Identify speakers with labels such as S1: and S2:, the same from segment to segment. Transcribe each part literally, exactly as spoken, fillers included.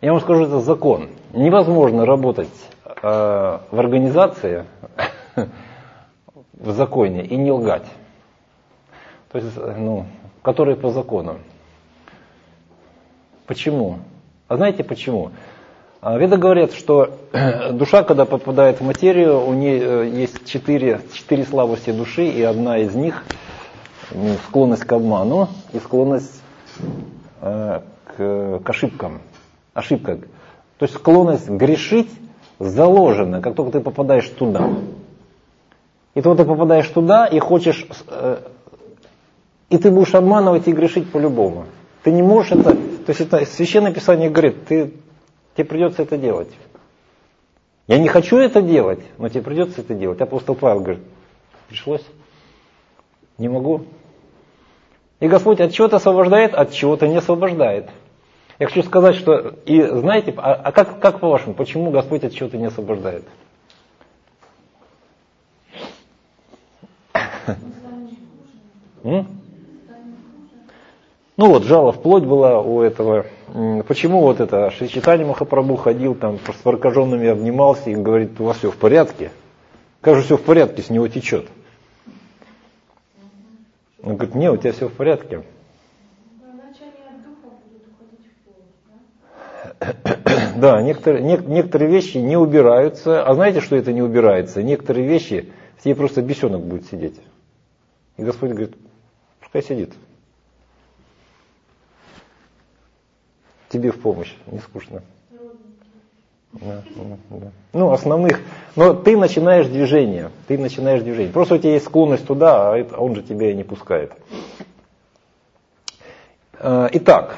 S1: Я вам скажу, это закон. Невозможно работать э, в организации, в законе и не лгать. То есть, ну, которые по закону. Почему? А знаете почему? Веды говорят, что душа, когда попадает в материю, у нее есть четыре, четыре слабости души, и одна из них ну, склонность к обману и склонность э, к, к ошибкам. Ошибка. То есть склонность грешить заложена, как только ты попадаешь туда. И то ты попадаешь туда и хочешь, э, и ты будешь обманывать и грешить по-любому. Ты не можешь это, то есть это Священное Писание говорит, ты, тебе придется это делать. Я не хочу это делать, но тебе придется это делать. Апостол Павел говорит, пришлось, не могу. И Господь от чего-то освобождает, от чего-то не освобождает. Я хочу сказать, что, и знаете, а, а как, как по-вашему, почему Господь от чего-то не освобождает? Ну вот, жало в плоть была у этого. Почему вот это Шри Чайтанья Махапрабху ходил, там с прокаженными обнимался и говорит, у вас все в порядке? Как же все в порядке, с него течет? Он говорит, нет, у тебя все в порядке. Да, некоторые, не, некоторые вещи не убираются. А знаете, что это не убирается? Некоторые вещи, в тебе просто бесенок будет сидеть. И Господь говорит, пускай сидит. Тебе в помощь, не скучно. Да, да, да. Ну, основных. Но ты начинаешь движение. Ты начинаешь движение. Просто у тебя есть склонность туда, а он же тебя и не пускает. Итак.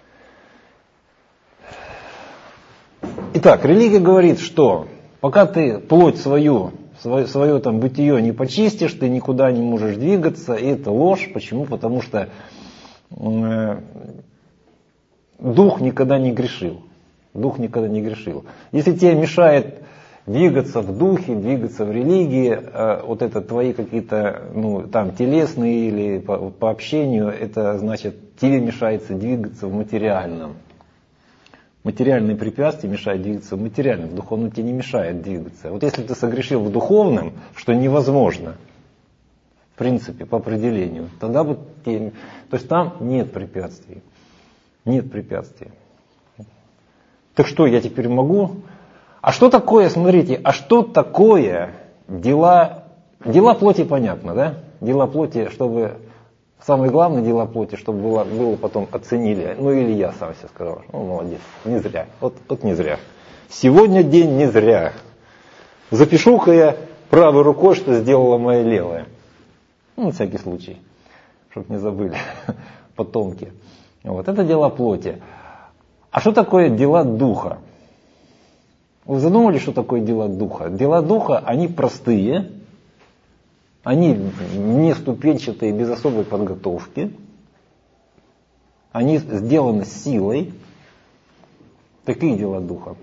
S1: Итак, религия говорит, что пока ты плоть свою, свое, свое там бытие не почистишь, ты никуда не можешь двигаться, и это ложь. Почему? Потому что э, дух никогда не грешил. Дух никогда не грешил. Если тебе мешает двигаться в духе, двигаться в религии, э, вот это твои какие-то, ну, там, телесные или по, по общению, это значит, тебе мешается двигаться в материальном. Материальные препятствия мешают двигаться в материальном, в духовном тебе не мешает двигаться. Вот если ты согрешил в духовном, что невозможно, в принципе, по определению, тогда вот тебе, то есть там нет препятствий. Нет препятствий. Так что, я теперь могу? А что такое, смотрите, а что такое дела, дела плоти понятно, да? Дела плоти, чтобы... Самое главное дела плоти, чтобы было, было потом оценили. Ну или я сам себе сказал, ну молодец, не зря. Вот, вот не зря. Сегодня день не зря. Запишу-ка я правой рукой, что сделала моя левая. Ну, на всякий случай, чтобы не забыли потомки. Вот, это дела плоти. А что такое дела духа? Вы задумали, что такое дела духа? Дела духа, они простые. Они не ступенчатые, без особой подготовки. Они сделаны силой. Такие дела духа.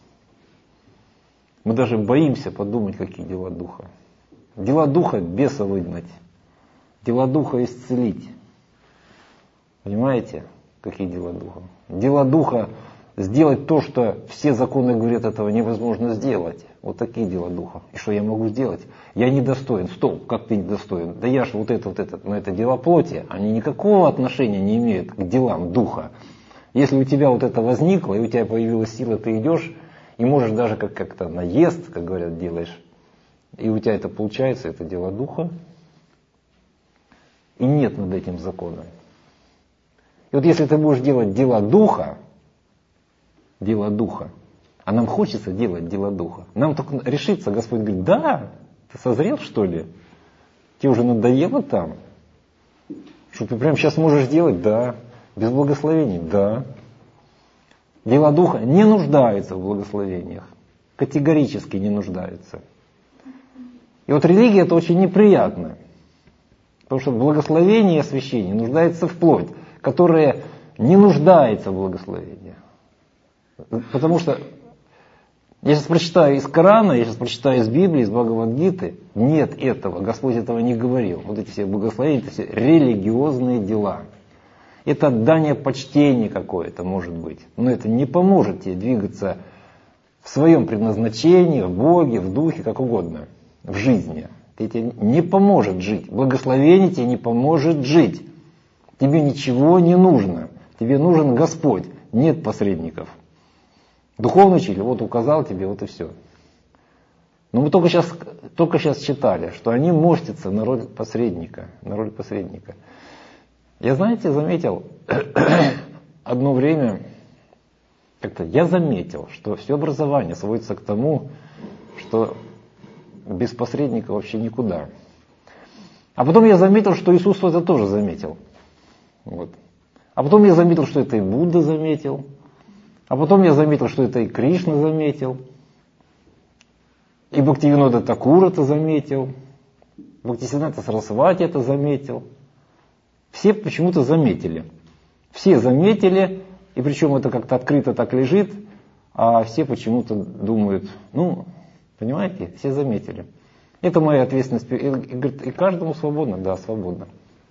S1: Мы даже боимся подумать, какие дела духа. Дела духа беса выгнать. Дела духа исцелить. Понимаете, какие дела духа? Дела духа сделать то, что все законы говорят, этого невозможно сделать. Вот такие дела духа. И что я могу сделать? Я недостоин. Стоп, как ты недостоин? Да я ж вот это, вот это. Но это дела плоти. Они никакого отношения не имеют к делам духа. Если у тебя вот это возникло, и у тебя появилась сила, ты идешь, и можешь даже как- как-то наезд, как говорят, делаешь, и у тебя это получается, это дело духа. И нет над этим закона. И вот если ты будешь делать дела духа, дела духа, а нам хочется делать дела духа. Нам только решиться, Господь говорит, да, ты созрел, что ли? Тебе уже надоело там? Что ты прямо сейчас можешь делать? Да. Без благословений? Да. Дела духа не нуждаются в благословениях. Категорически не нуждаются. И вот религия это очень неприятно. Потому что благословение и освящение нуждается в плоть, которая не нуждается в благословении. Потому что я сейчас прочитаю из Корана, я сейчас прочитаю из Библии, из Бхагавад-гиты. Нет этого, Господь этого не говорил. Вот эти все благословения, это все религиозные дела. Это отдание почтения какое-то может быть. Но это не поможет тебе двигаться в своем предназначении, в Боге, в Духе, как угодно, в жизни. Это тебе не поможет жить. Благословение тебе не поможет жить. Тебе ничего не нужно. Тебе нужен Господь. Нет посредников. Духовный учитель вот указал тебе, вот и все. Но мы только сейчас, только сейчас читали, что они мостятся на роль посредника. На роль посредника. Я, знаете, заметил одно время, как-то я заметил, что все образование сводится к тому, что без посредника вообще никуда. А потом я заметил, что Иисус это тоже заметил. Вот. А потом я заметил, что это и Будда заметил. А потом я заметил, что это и Кришна заметил. И Бхактивинода Такур это заметил. Бхактисиданта Сарасвати это заметил. Все почему-то заметили. Все заметили, и причем это как-то открыто так лежит, а все почему-то думают, ну, понимаете, все заметили. Это моя ответственность. И, и, и каждому свободно, да, свободно.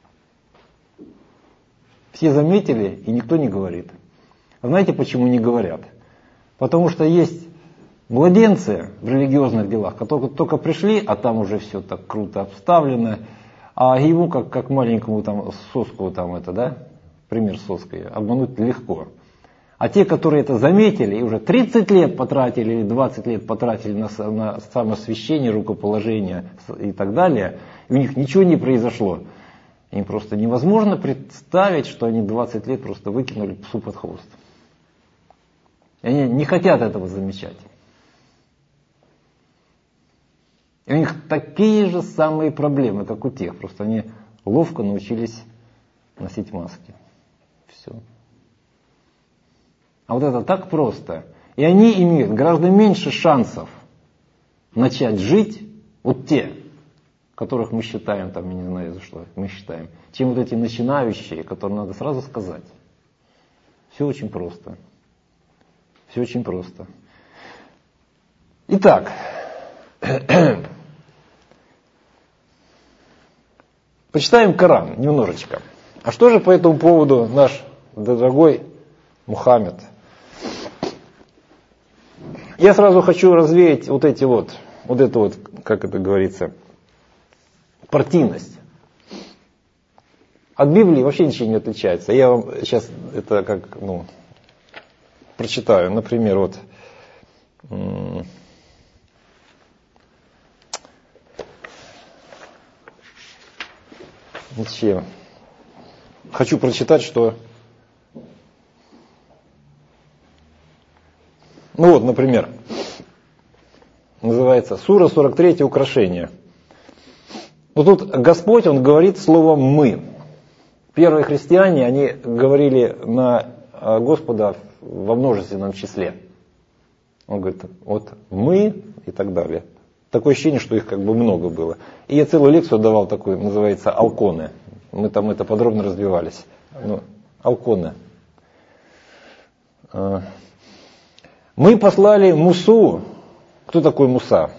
S1: Все заметили, и никто не говорит. А знаете, почему не говорят? Потому что есть младенцы в религиозных делах, которые только пришли, а там уже все так круто обставлено, а ему, как, как маленькому там, соску, там это, да, пример соской, обмануть легко. А те, которые это заметили, и уже тридцать лет потратили, или двадцать лет потратили на, на самосвящение, рукоположение и так далее, и у них ничего не произошло. Им просто невозможно представить, что они двадцать лет просто выкинули псу под хвост. И они не хотят этого замечать. И у них такие же самые проблемы, как у тех. Просто они ловко научились носить маски. Все. А вот это так просто. И они имеют гораздо меньше шансов начать жить, вот те, которых мы считаем, там, я не знаю за что мы считаем, чем вот эти начинающие, которым надо сразу сказать. Все очень просто. Все очень просто. Итак, почитаем Коран немножечко. А что же по этому поводу наш дорогой Мухаммед? Я сразу хочу развеять вот эти вот, вот это вот, как это говорится, партийность. От Библии вообще ничего не отличается. Я вам сейчас это как, ну, прочитаю. Например, вот Зачем? Хочу прочитать, что... Ну вот, например, называется Сура сорок три «Украшение». Вот тут Господь, Он говорит словом «мы». Первые христиане, они говорили на Господа во множественном числе. Он говорит, вот мы и так далее. Такое ощущение, что их как бы много было. И я целую лекцию давал такую, называется «Алконы». Мы там это подробно развивались. Ну, Алконы. Мы послали Мусу. Кто такой Муса?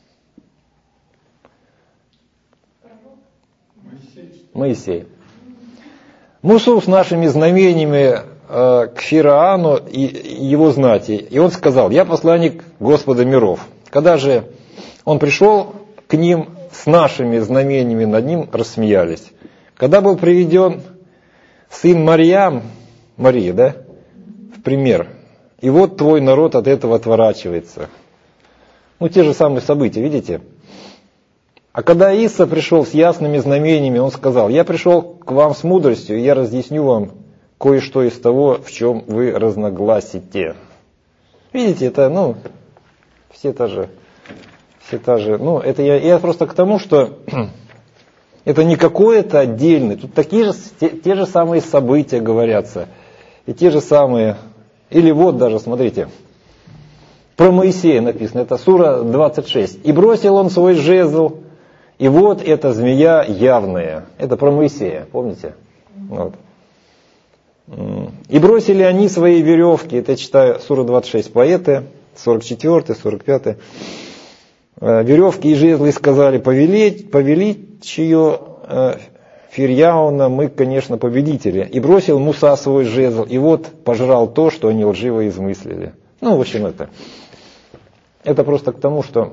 S1: Моисей. Мусу с нашими знамениями э, к Фираану и его знати. И он сказал, я посланник Господа миров. Когда же он пришел к ним с нашими знамениями, над ним рассмеялись. Когда был приведен сын Марьям, Мария, да, в пример, и вот твой народ от этого отворачивается. Ну, те же самые события, видите? А когда Иса пришел с ясными знамениями, он сказал, я пришел к вам с мудростью, и я разъясню вам кое-что из того, в чем вы разногласите. Видите, это, ну, все та же, все та же, ну, это я, я просто к тому, что это не какое-то отдельное, тут такие же, те, те же самые события говорятся, и те же самые, или вот даже, смотрите, про Моисея написано, это сура двадцать шесть. И бросил он свой жезл, и вот эта змея явная. Это про Моисея, помните? Вот. И бросили они свои веревки, это я читаю сура двадцать шесть, поэты, сорок четыре, сорок пять. Веревки и жезлы сказали, повелить, повелить ее Фирьяуна мы, конечно, победители. И бросил Муса свой жезл, и вот пожрал то, что они лживо измыслили. Ну, в общем, это. Это просто к тому, что...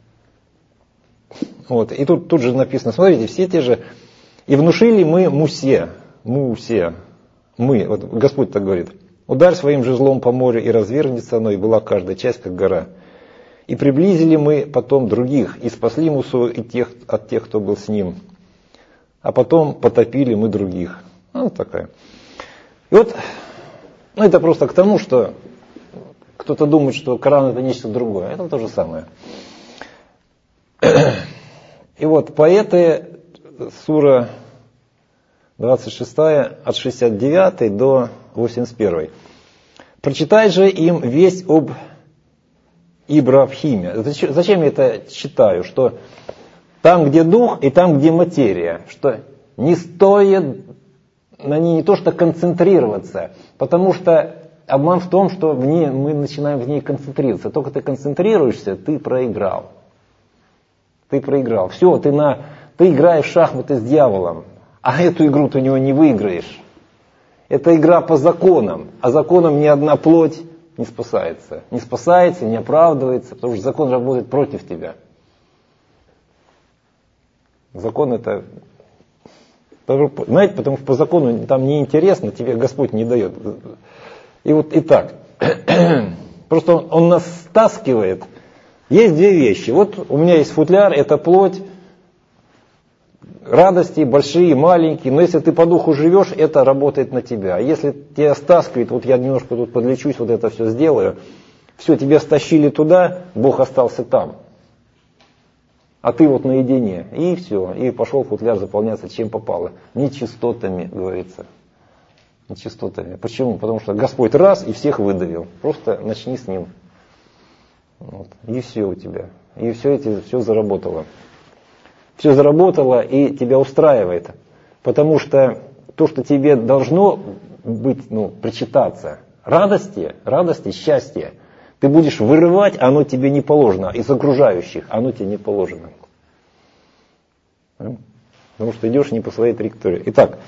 S1: Вот. И тут, тут же написано, смотрите, все те же... И внушили мы Мусе, Мусе, мы, вот Господь так говорит, ударь своим жезлом по морю, и развернется оно, и была каждая часть, как гора. И приблизили мы потом других, и спасли Мусу и тех, от тех, кто был с ним. А потом потопили мы других. Ну, такая. И вот, ну, это просто к тому, что кто-то думает, что Коран это нечто другое. Это то же самое. И вот поэты, сура двадцать шестая, от шестьдесят девятой до восемьдесят первой. Прочитай же им весть об Ибрахиме. Зачем я это читаю? Что там, где дух, и там, где материя. Что не стоит на ней не то что концентрироваться, потому что обман в том, что в ней, мы начинаем в ней концентрироваться. Только ты концентрируешься, ты проиграл. Ты проиграл. Все, ты, на, ты играешь в шахматы с дьяволом, а эту игру ты у него не выиграешь. Это игра по законам, а законам ни одна плоть не спасается. Не спасается, не оправдывается, потому что закон работает против тебя. Закон это... Знаете, потому что по закону там неинтересно, тебе Господь не дает. И вот и так. Просто он, он нас стаскивает. Есть две вещи. Вот у меня есть футляр, это плоть, радости, большие, маленькие. Но если ты по духу живешь, это работает на тебя. А если тебя стаскивает, вот я немножко тут подлечусь, вот это все сделаю, все, тебя стащили туда, Бог остался там. А ты вот наедине. И все. И пошел футляр заполняться чем попало. Нечистотами, говорится. Нечистотами. Почему? Потому что Господь раз и всех выдавил. Просто начни с ним. Вот. И все у тебя. И все, эти, все заработало. Все заработало и тебя устраивает. Потому что то, что тебе должно быть, ну, причитаться, радости, радости, счастья, ты будешь вырывать, а оно тебе не положено. Из окружающих оно тебе не положено. Потому что идешь не по своей траектории. Итак,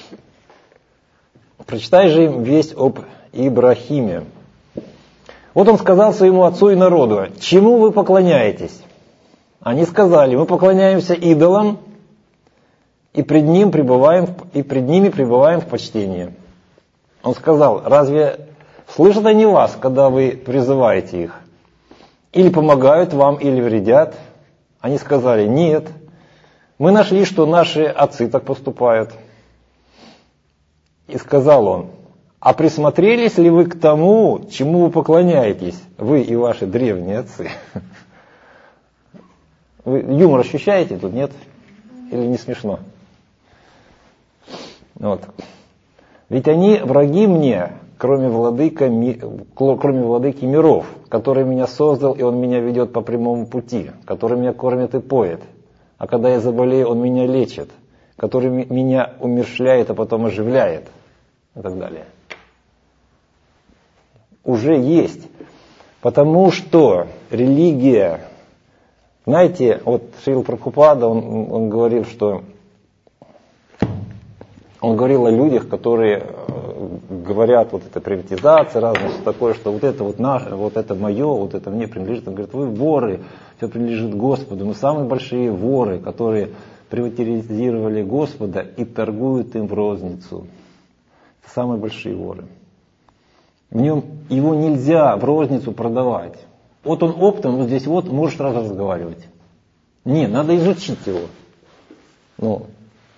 S1: прочитай же им весть об Ибрахиме. Вот он сказал своему отцу и народу: чему вы поклоняетесь? Они сказали: мы поклоняемся идолам и пред, ним пребываем, и пред ними пребываем в почтении. Он сказал: разве слышат они вас, когда вы призываете их? Или помогают вам, или вредят? Они сказали: нет. Мы нашли, что наши отцы так поступают. И сказал он: а присмотрелись ли вы к тому, чему вы поклоняетесь, вы и ваши древние отцы? Вы юмор ощущаете тут, нет? Или не смешно? Вот. Ведь они враги мне, кроме, владыка, кроме владыки миров, который меня создал, и он меня ведет по прямому пути, который меня кормит и поет, а когда я заболею, он меня лечит, который меня умерщвляет, а потом оживляет, и так далее. Уже есть. Потому что религия, знаете, вот Шрила Прабхупада, он, он говорил, что он говорил о людях, которые говорят, вот это приватизация, разное, что такое, что вот это вот наше, вот это мое, вот это мне принадлежит. Он говорит: вы воры, все принадлежит Господу. Мы самые большие воры, которые приватизировали Господа и торгуют им в розницу. Это самые большие воры. В нем его нельзя в розницу продавать. Вот он оптом, вот здесь вот, можешь сразу разговаривать. Не, надо изучить его. Ну,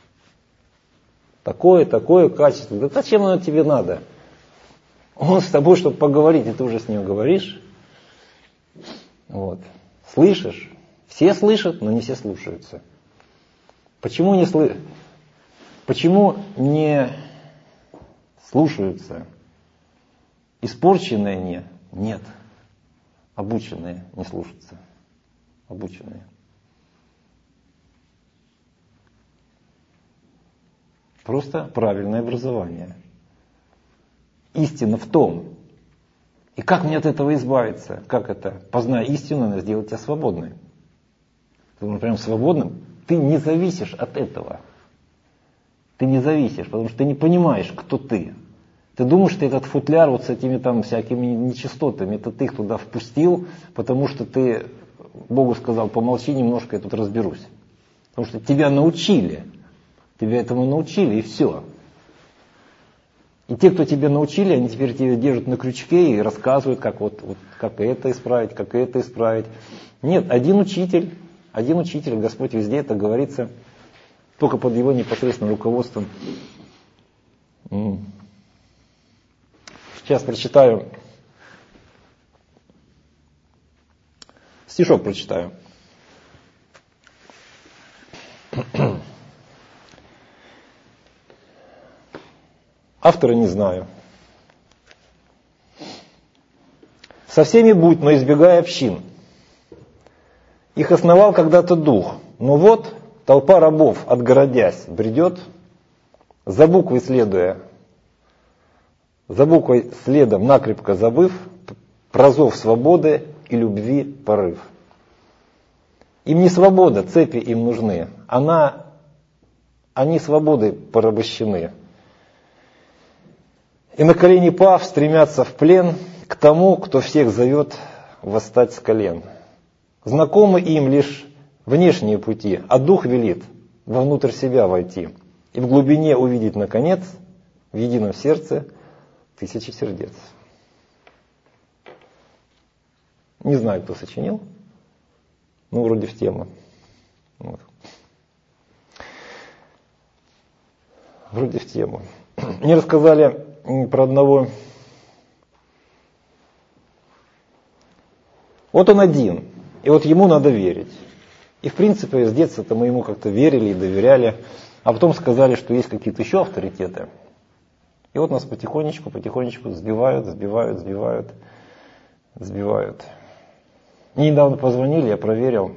S1: такое, такое качество. Да зачем оно тебе надо? Он с тобой, чтобы поговорить, и ты уже с ним говоришь. Вот. Слышишь? Все слышат, но не все слушаются. Почему не слышат? Почему не слушаются? Испорченные не? Нет. Обученные не слушаются. Обученные. Просто правильное образование. Истина в том. И как мне от этого избавиться? Как это? Познай истину, она сделает тебя свободным. Ты, например, свободным. Ты не зависишь от этого. Ты не зависишь, потому что ты не понимаешь, кто ты. Ты думаешь, что этот футляр вот с этими там всякими нечистотами, это ты их туда впустил, потому что ты Богу сказал, помолчи немножко, я тут разберусь. Потому что тебя научили, тебя этому научили, и все. И те, кто тебя научили, они теперь тебя держат на крючке и рассказывают, как, вот, вот, как это исправить, как это исправить. Нет, один учитель, один учитель, Господь везде это говорится, только под его непосредственным руководством. Сейчас прочитаю, стишок прочитаю. Автора не знаю. Со всеми будь, но избегай общин. Их основал когда-то дух, но вот толпа рабов, отгородясь, бредет, за буквой следуя, за буквой следом накрепко забыв, про зов свободы и любви порыв. Им не свобода, цепи им нужны, она, они свободой порабощены. И на колени пав стремятся в плен к тому, кто всех зовет восстать с колен. Знакомы им лишь внешние пути, а дух велит вовнутрь себя войти и в глубине увидеть, наконец, в едином сердце тысячи сердец. Не знаю, кто сочинил, но вроде в тему. Вот. Вроде в тему. Мне рассказали про одного. Вот он один, и вот ему надо верить. И в принципе с детства-то мы ему как-то верили и доверяли, а потом сказали, что есть какие-то еще авторитеты. И вот нас потихонечку, потихонечку сбивают, сбивают, сбивают, сбивают. Мне недавно позвонили, я проверил,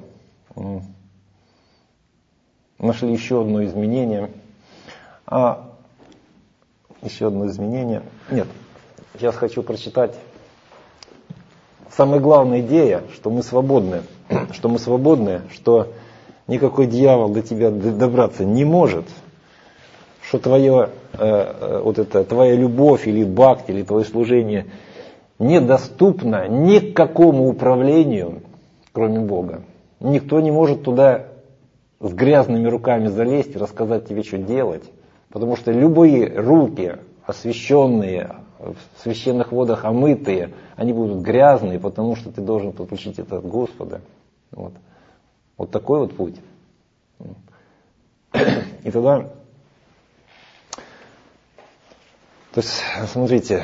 S1: нашли еще одно изменение. А еще одно изменение. Нет, сейчас хочу прочитать. Самая главная идея, что мы свободны, что мы свободны, что никакой дьявол до тебя добраться не может, что твое, э, вот это, твоя любовь или бхакти, или твое служение недоступно ни к какому управлению, кроме Бога. Никто не может туда с грязными руками залезть и рассказать тебе, что делать. Потому что любые руки, освященные, в священных водах омытые, они будут грязные, потому что ты должен подключить это от Господа. Вот, вот такой вот путь. И тогда, то есть, смотрите,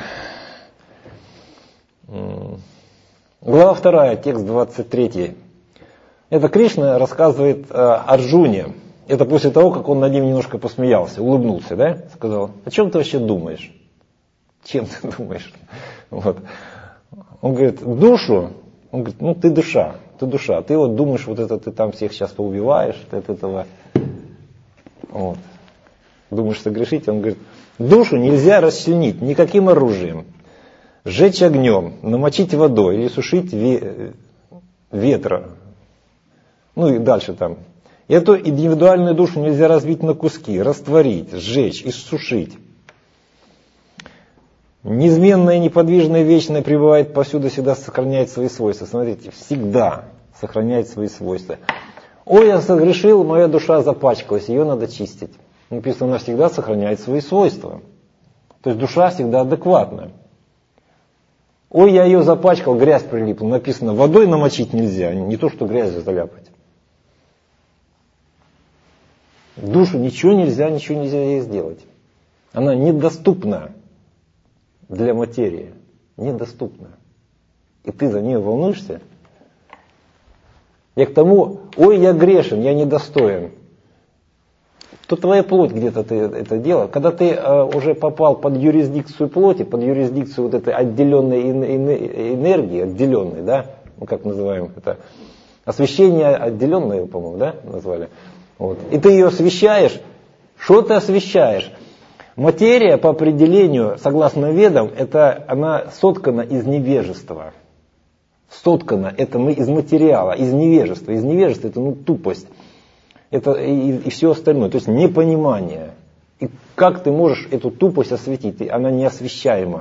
S1: глава вторая, текст двадцать третий. Это Кришна рассказывает Арджуне. Это после того, как он над ним немножко посмеялся, улыбнулся, да? Сказал, о чем ты вообще думаешь? Чем ты думаешь? Вот. Он говорит, душу, он говорит, ну ты душа, ты душа. Ты вот думаешь, вот это ты там всех сейчас поубиваешь, ты от этого, вот. Думаешь согрешить? Он говорит, душу нельзя расчленить никаким оружием. Сжечь огнем, намочить водой или сушить ве- ветра. Ну и дальше там. Эту индивидуальную душу нельзя разбить на куски, растворить, сжечь, иссушить. Неизменное, неподвижное, вечное пребывает повсюду, всегда сохраняет свои свойства. Смотрите, всегда сохраняет свои свойства. Ой, я согрешил, моя душа запачкалась, ее надо чистить. Написано, она всегда сохраняет свои свойства. То есть душа всегда адекватна. Ой, я ее запачкал, грязь прилипла. Написано, водой намочить нельзя, не то, что грязью заляпать. Душу ничего нельзя, ничего нельзя ей сделать. Она недоступна для материи. Недоступна. И ты за нее волнуешься? Я к тому, ой, я грешен, я недостоин. То твоя плоть где-то ты это делал. Когда ты э, уже попал под юрисдикцию плоти, под юрисдикцию вот этой отделенной энергии, отделенной, да, ну как называем это, освещение отделенное, по-моему, да, назвали. Вот. И ты ее освещаешь. Что ты освещаешь? Материя по определению, согласно ведам, это она соткана из невежества. Соткана, это мы из материала, из невежества. Из невежества это ну, тупость. Это и, и все остальное. То есть непонимание. И как ты можешь эту тупость осветить? Она неосвещаема.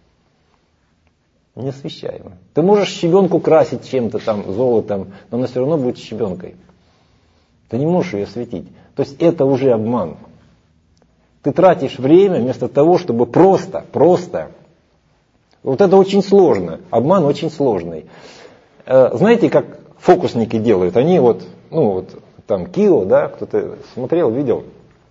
S1: Неосвещаема. Ты можешь щебенку красить чем-то там, золотом, но она все равно будет щебенкой. Ты не можешь ее осветить. То есть это уже обман. Ты тратишь время вместо того, чтобы просто, просто. Вот это очень сложно. Обман очень сложный. Знаете, как фокусники делают? Они вот, ну вот там Кио, да, кто-то смотрел, видел?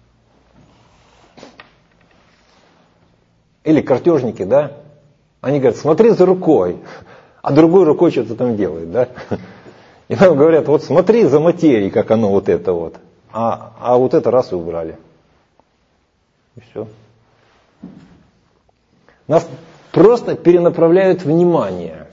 S1: Или картежники, да? Они говорят, смотри за рукой, а другой рукой что-то там делает, да? И нам говорят, вот смотри за материей, как оно вот это вот. А, а вот это раз и убрали. И все. Нас просто перенаправляют внимание.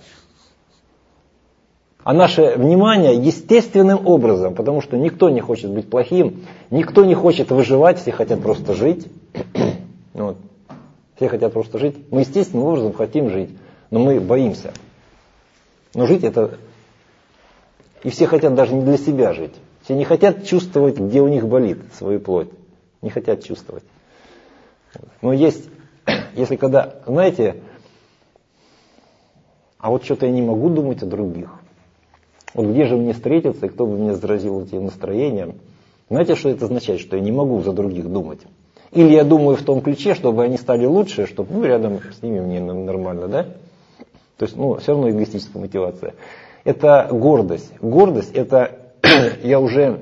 S1: А наше внимание естественным образом, потому что никто не хочет быть плохим, никто не хочет выживать, все хотят просто жить. Вот. Все хотят просто жить. Мы естественным образом хотим жить, но мы боимся. Но жить это... И все хотят даже не для себя жить. Все не хотят чувствовать, где у них болит свою плоть. Не хотят чувствовать. Но есть, если когда, знаете, а вот что-то я не могу думать о других. Вот где же мне встретиться, и кто бы мне заразил этим настроением. Знаете, что это означает? Что я не могу за других думать. Или я думаю в том ключе, чтобы они стали лучше, чтобы ну, рядом с ними мне нормально, да? То есть, ну, все равно эгоистическая мотивация. Это гордость. Гордость это я уже,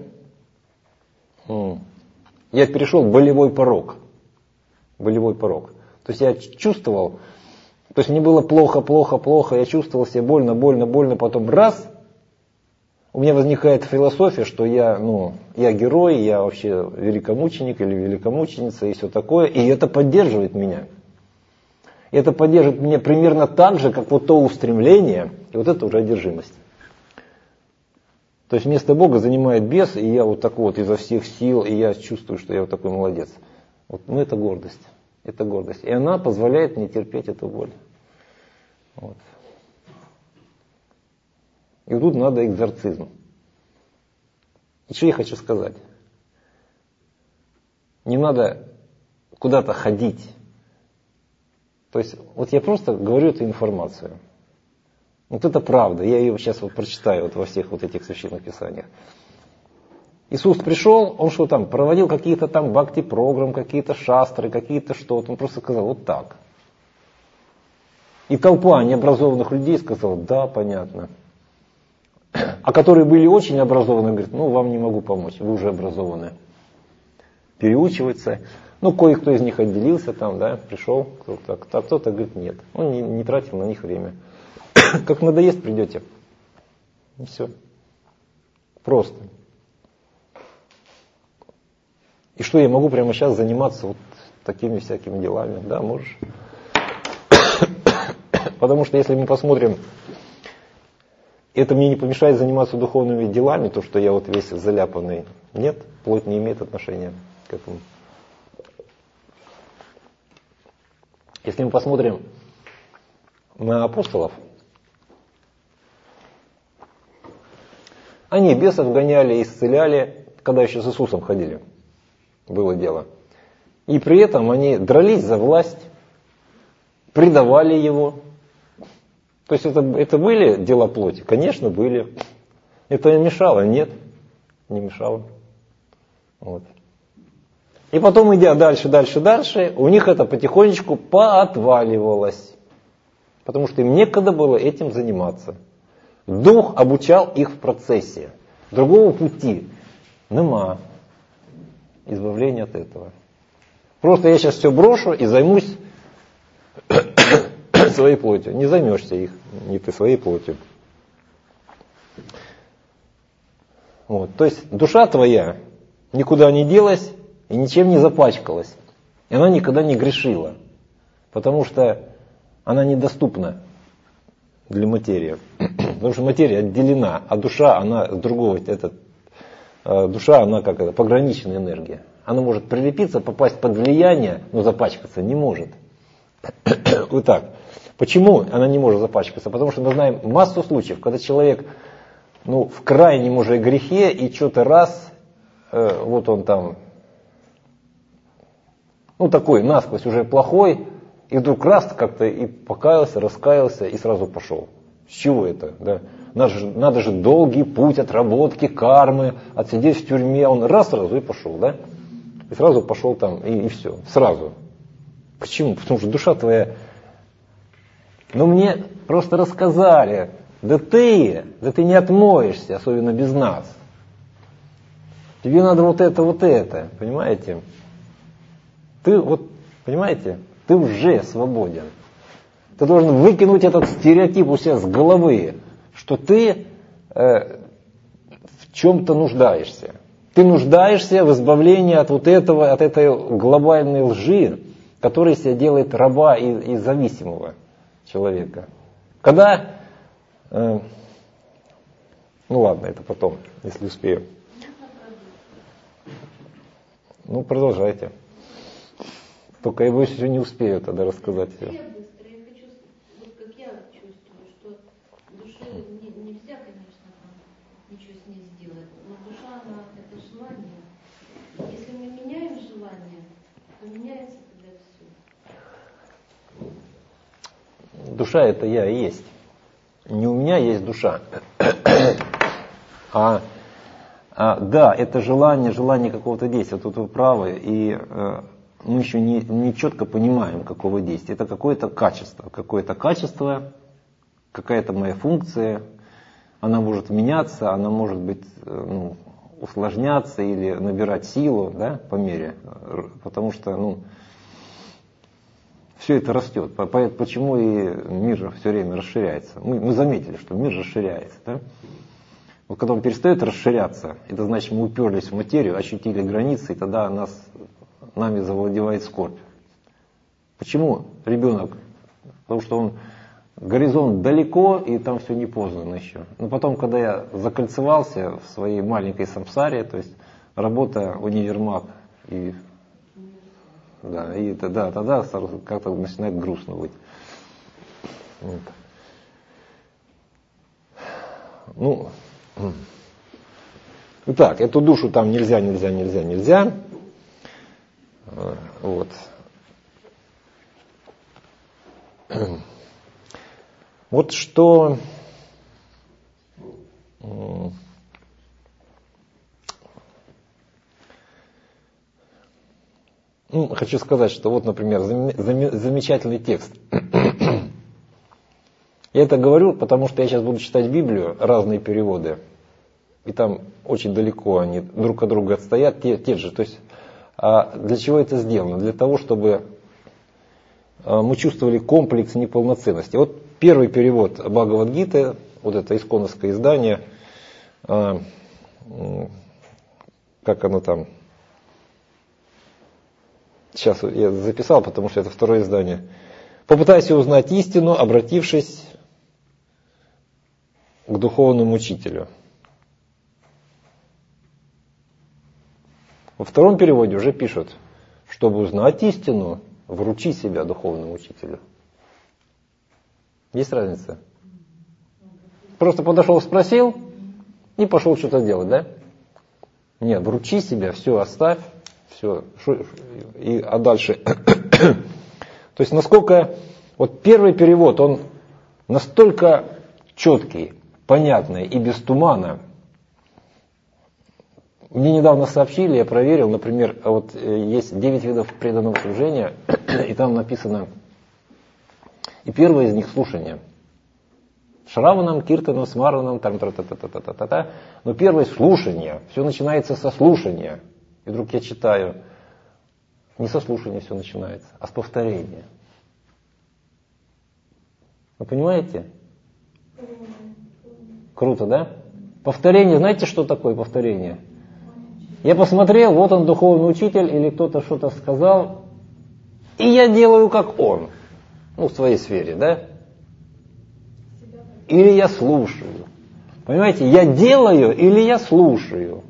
S1: я перешел болевой порог. Болевой порог. То есть я чувствовал, то есть мне было плохо, плохо, плохо, я чувствовал себя больно, больно, больно, потом раз, у меня возникает философия, что я, ну, я герой, я вообще великомученик или великомученица и все такое, и это поддерживает меня. И это поддерживает меня примерно так же, как вот то устремление, и вот это уже одержимость. То есть место Бога занимает бес, и я вот так вот изо всех сил, и я чувствую, что я вот такой молодец. Вот, ну это гордость. Это гордость. И она позволяет мне терпеть эту боль. Вот. И тут надо экзорцизм. И что я хочу сказать? Не надо куда-то ходить. То есть, вот я просто говорю эту информацию. Вот это правда. Я ее сейчас вот прочитаю вот во всех вот этих священных писаниях. Иисус пришел, он что там, проводил какие-то там бхакти-программы, какие-то шастры, какие-то что-то. Он просто сказал вот так. И толпа необразованных людей сказала, да, понятно. А которые были очень образованы, говорят, ну вам не могу помочь, вы уже образованы. Переучиваться. Ну, кое-кто из них отделился там, да, пришел, кто-то, а кто-то говорит, нет. Он не, не тратил на них время. Как надоест, придете. И все. Просто. И что, я могу прямо сейчас заниматься вот такими всякими делами? Да, можешь. Потому что если мы посмотрим, это мне не помешает заниматься духовными делами, то, что я вот весь заляпанный. Нет, плоть не имеет отношения к этому. Если мы посмотрим на апостолов, они бесов гоняли, исцеляли, когда еще с Иисусом ходили. Было дело. И при этом они дрались за власть, предавали его. То есть это, это были дела плоти? Конечно, были. Это мешало? Нет, не мешало. Вот. И потом, идя дальше, дальше, дальше, у них это потихонечку поотваливалось. Потому что им некогда было этим заниматься. Дух обучал их в процессе. Другого пути нема. Избавления от этого. Просто я сейчас все брошу и займусь своей плотью. Не займешься их, не ты своей плотью. Вот. То есть душа твоя никуда не делась и ничем не запачкалась. И она никогда не грешила. Потому что она недоступна для материи. Потому что материя отделена, а душа, она с другого, это, душа, она как это, пограничная энергия. Она может прилепиться, попасть под влияние, но запачкаться не может. Вот так. Почему она не может запачкаться? Потому что мы знаем массу случаев, когда человек ну, в крайнем уже грехе, и что-то раз, э, вот он там ну такой насквозь уже плохой, и вдруг раз как-то и покаялся, раскаялся и сразу пошел. С чего это? Да? Надо же, надо же долгий путь отработки кармы, отсидеть в тюрьме, он раз сразу и пошел, да? И сразу пошел там, и, и все, сразу. Почему? Потому что душа твоя... Ну мне просто рассказали, да ты, да ты не отмоешься, особенно без нас. Тебе надо вот это, вот это, понимаете? Ты вот, понимаете, ты уже свободен. Ты должен выкинуть этот стереотип у себя с головы, что ты э, в чем-то нуждаешься. Ты нуждаешься в избавлении от вот этого, от этой глобальной лжи, которая себя делает раба и, и зависимого человека. Когда, э, ну ладно, это потом, если успею. Ну, продолжайте. Только я боюсь, что не успею тогда рассказать все.
S2: Я быстро, я хочу, вот как я чувствую, что душе не, нельзя, конечно, там, ничего с ней сделать, но душа, она, это желание. Если мы меняем желание, то меняется тогда все.
S1: Душа это я и есть. Не у меня есть душа. а, а да, это желание, желание какого-то действия. Тут вы правы. И э, мы еще не, не четко понимаем, какого действия. Это какое-то качество. Какое-то качество, какая-то моя функция. Она может меняться, она может быть, ну, усложняться или набирать силу, да, по мере. Потому что, ну, все это растет. Почему и мир все время расширяется? Мы, мы заметили, что мир расширяется. Да? Вот когда он перестает расширяться, это значит, мы уперлись в материю, ощутили границы, и тогда нас, нами завладевает скорбь. Почему ребенок? Потому что он горизонт далеко, и там все не познано еще. Но потом, когда я закольцевался в своей маленькой самсаре, то есть работа, универмаг, и, да, и тогда, тогда как-то начинает грустно быть. Вот. Ну, итак, эту душу там нельзя, нельзя, нельзя, нельзя. Вот. Вот что ну, хочу сказать, что вот, например, замечательный текст. Я это говорю, потому что я сейчас буду читать Библию, разные переводы, и там очень далеко они друг от друга отстоят, те, те же. То есть, а для чего это сделано? Для того, чтобы мы чувствовали комплекс неполноценности. Вот первый перевод Бхагавад-гиты, вот это исконовское издание, как оно там, сейчас я записал, потому что это второе издание. Попытайся узнать истину, обратившись к духовному учителю. Во втором переводе уже пишут, чтобы узнать истину, вручи себя духовному учителю. Есть разница? Просто подошел, спросил и пошел что-то делать, да? Нет, вручи себя, все, оставь, все, и, а дальше. То есть насколько, вот первый перевод, он настолько четкий, понятный и без тумана. Мне недавно сообщили, я проверил, например, вот есть девять видов преданного служения, и там написано, и первое из них слушание. Шраванам, киртанам, смаранам, там, та-та-та-та-та-та-та. Но первое слушание, все начинается со слушания. И вдруг я читаю, не со слушания все начинается, а с повторения. Вы понимаете? Круто, да? Повторение, знаете, что такое повторение? Я посмотрел, вот он духовный учитель, или кто-то что-то сказал, и я делаю как он. Ну, в своей сфере, да? Или я слушаю. Понимаете, я делаю или я слушаю.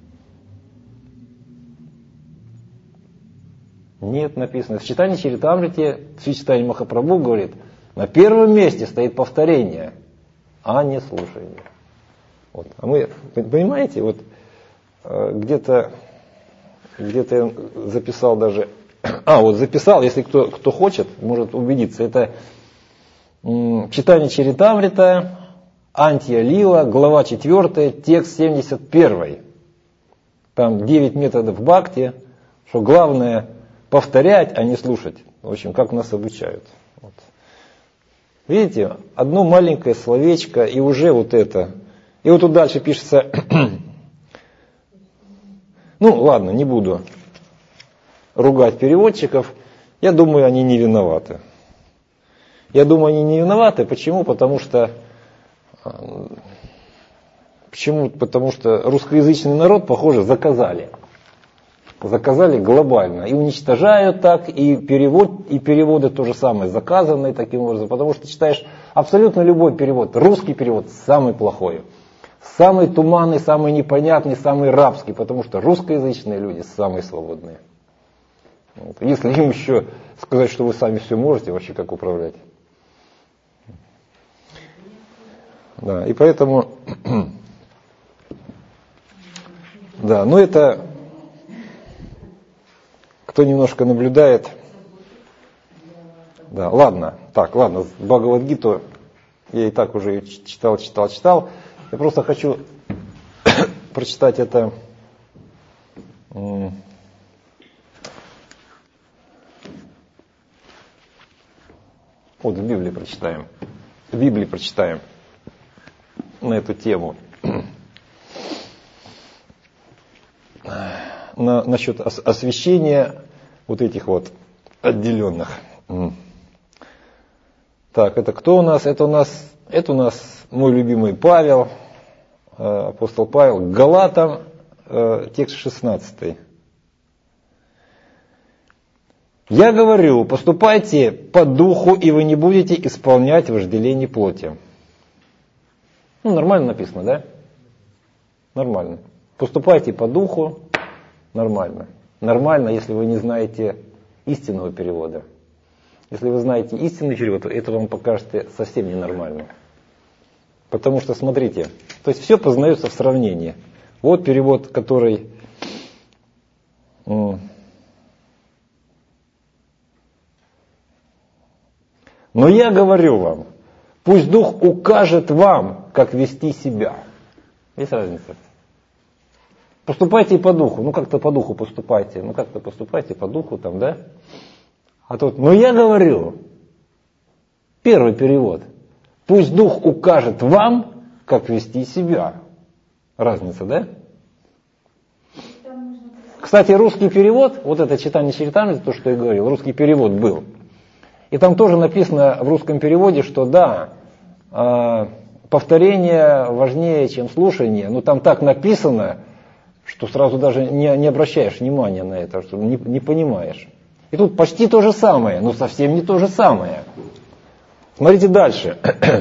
S1: Нет, написано. В читании Чаритамрите Шри Чайтанья Махапрабху говорит, на первом месте стоит повторение, а не слушание. Вот. А мы, понимаете, вот где-то, где-то я записал даже А, вот записал, если кто, кто хочет, может убедиться. Это м, читание Чаритамрита, Антья Лила, глава четвертая, текст семьдесят один. Там девять методов бхакти, что главное повторять, а не слушать. В общем, как нас обучают. Вот. Видите, одно маленькое словечко, и уже вот это. И вот тут дальше пишется, ну ладно, не буду ругать переводчиков, я думаю, они не виноваты. Я думаю, они не виноваты. Почему? Потому что, почему? Потому что русскоязычный народ, похоже, заказали. Заказали глобально. И уничтожают так, и, перевод, и переводы то же самое, заказанные таким образом. Потому что читаешь абсолютно любой перевод. Русский перевод самый плохой. Самый туманный, самый непонятный, самый рабский. Потому что русскоязычные люди самые свободные. Вот. Если им еще сказать, что вы сами все можете, вообще как управлять. Да, и поэтому, да, ну это, кто немножко наблюдает, да, ладно, так, ладно, Бхагавад-гиту я и так уже читал, читал, читал, я просто хочу прочитать это, вот в Библии прочитаем, в Библии прочитаем на эту тему. На, насчет ос, освящения вот этих вот отделенных. Так, это кто у нас? Это у нас, это у нас мой любимый Павел, апостол Павел, к Галатам, текст шестнадцатый. Я говорю, поступайте по духу, и вы не будете исполнять вожделение плоти. Ну, нормально написано, да? Нормально. Поступайте по духу, нормально. Нормально, если вы не знаете истинного перевода. Если вы знаете истинный перевод, то это вам покажется совсем ненормально. Потому что, смотрите, то есть все познается в сравнении. Вот перевод, который... Но я говорю вам, пусть Дух укажет вам, как вести себя. Есть разница? Поступайте по духу. Ну как-то по духу поступайте. Ну как-то поступайте по духу там, да? А тут, ну я говорю, первый перевод. Пусть Дух укажет вам, как вести себя. Разница, да? Кстати, русский перевод, вот это читание Чаритамриты, то, что я говорил, русский перевод был. И там тоже написано в русском переводе, что да, повторение важнее, чем слушание. Но там так написано, что сразу даже не, не обращаешь внимания на это, что не, не понимаешь. И тут почти то же самое, но совсем не то же самое. Смотрите дальше.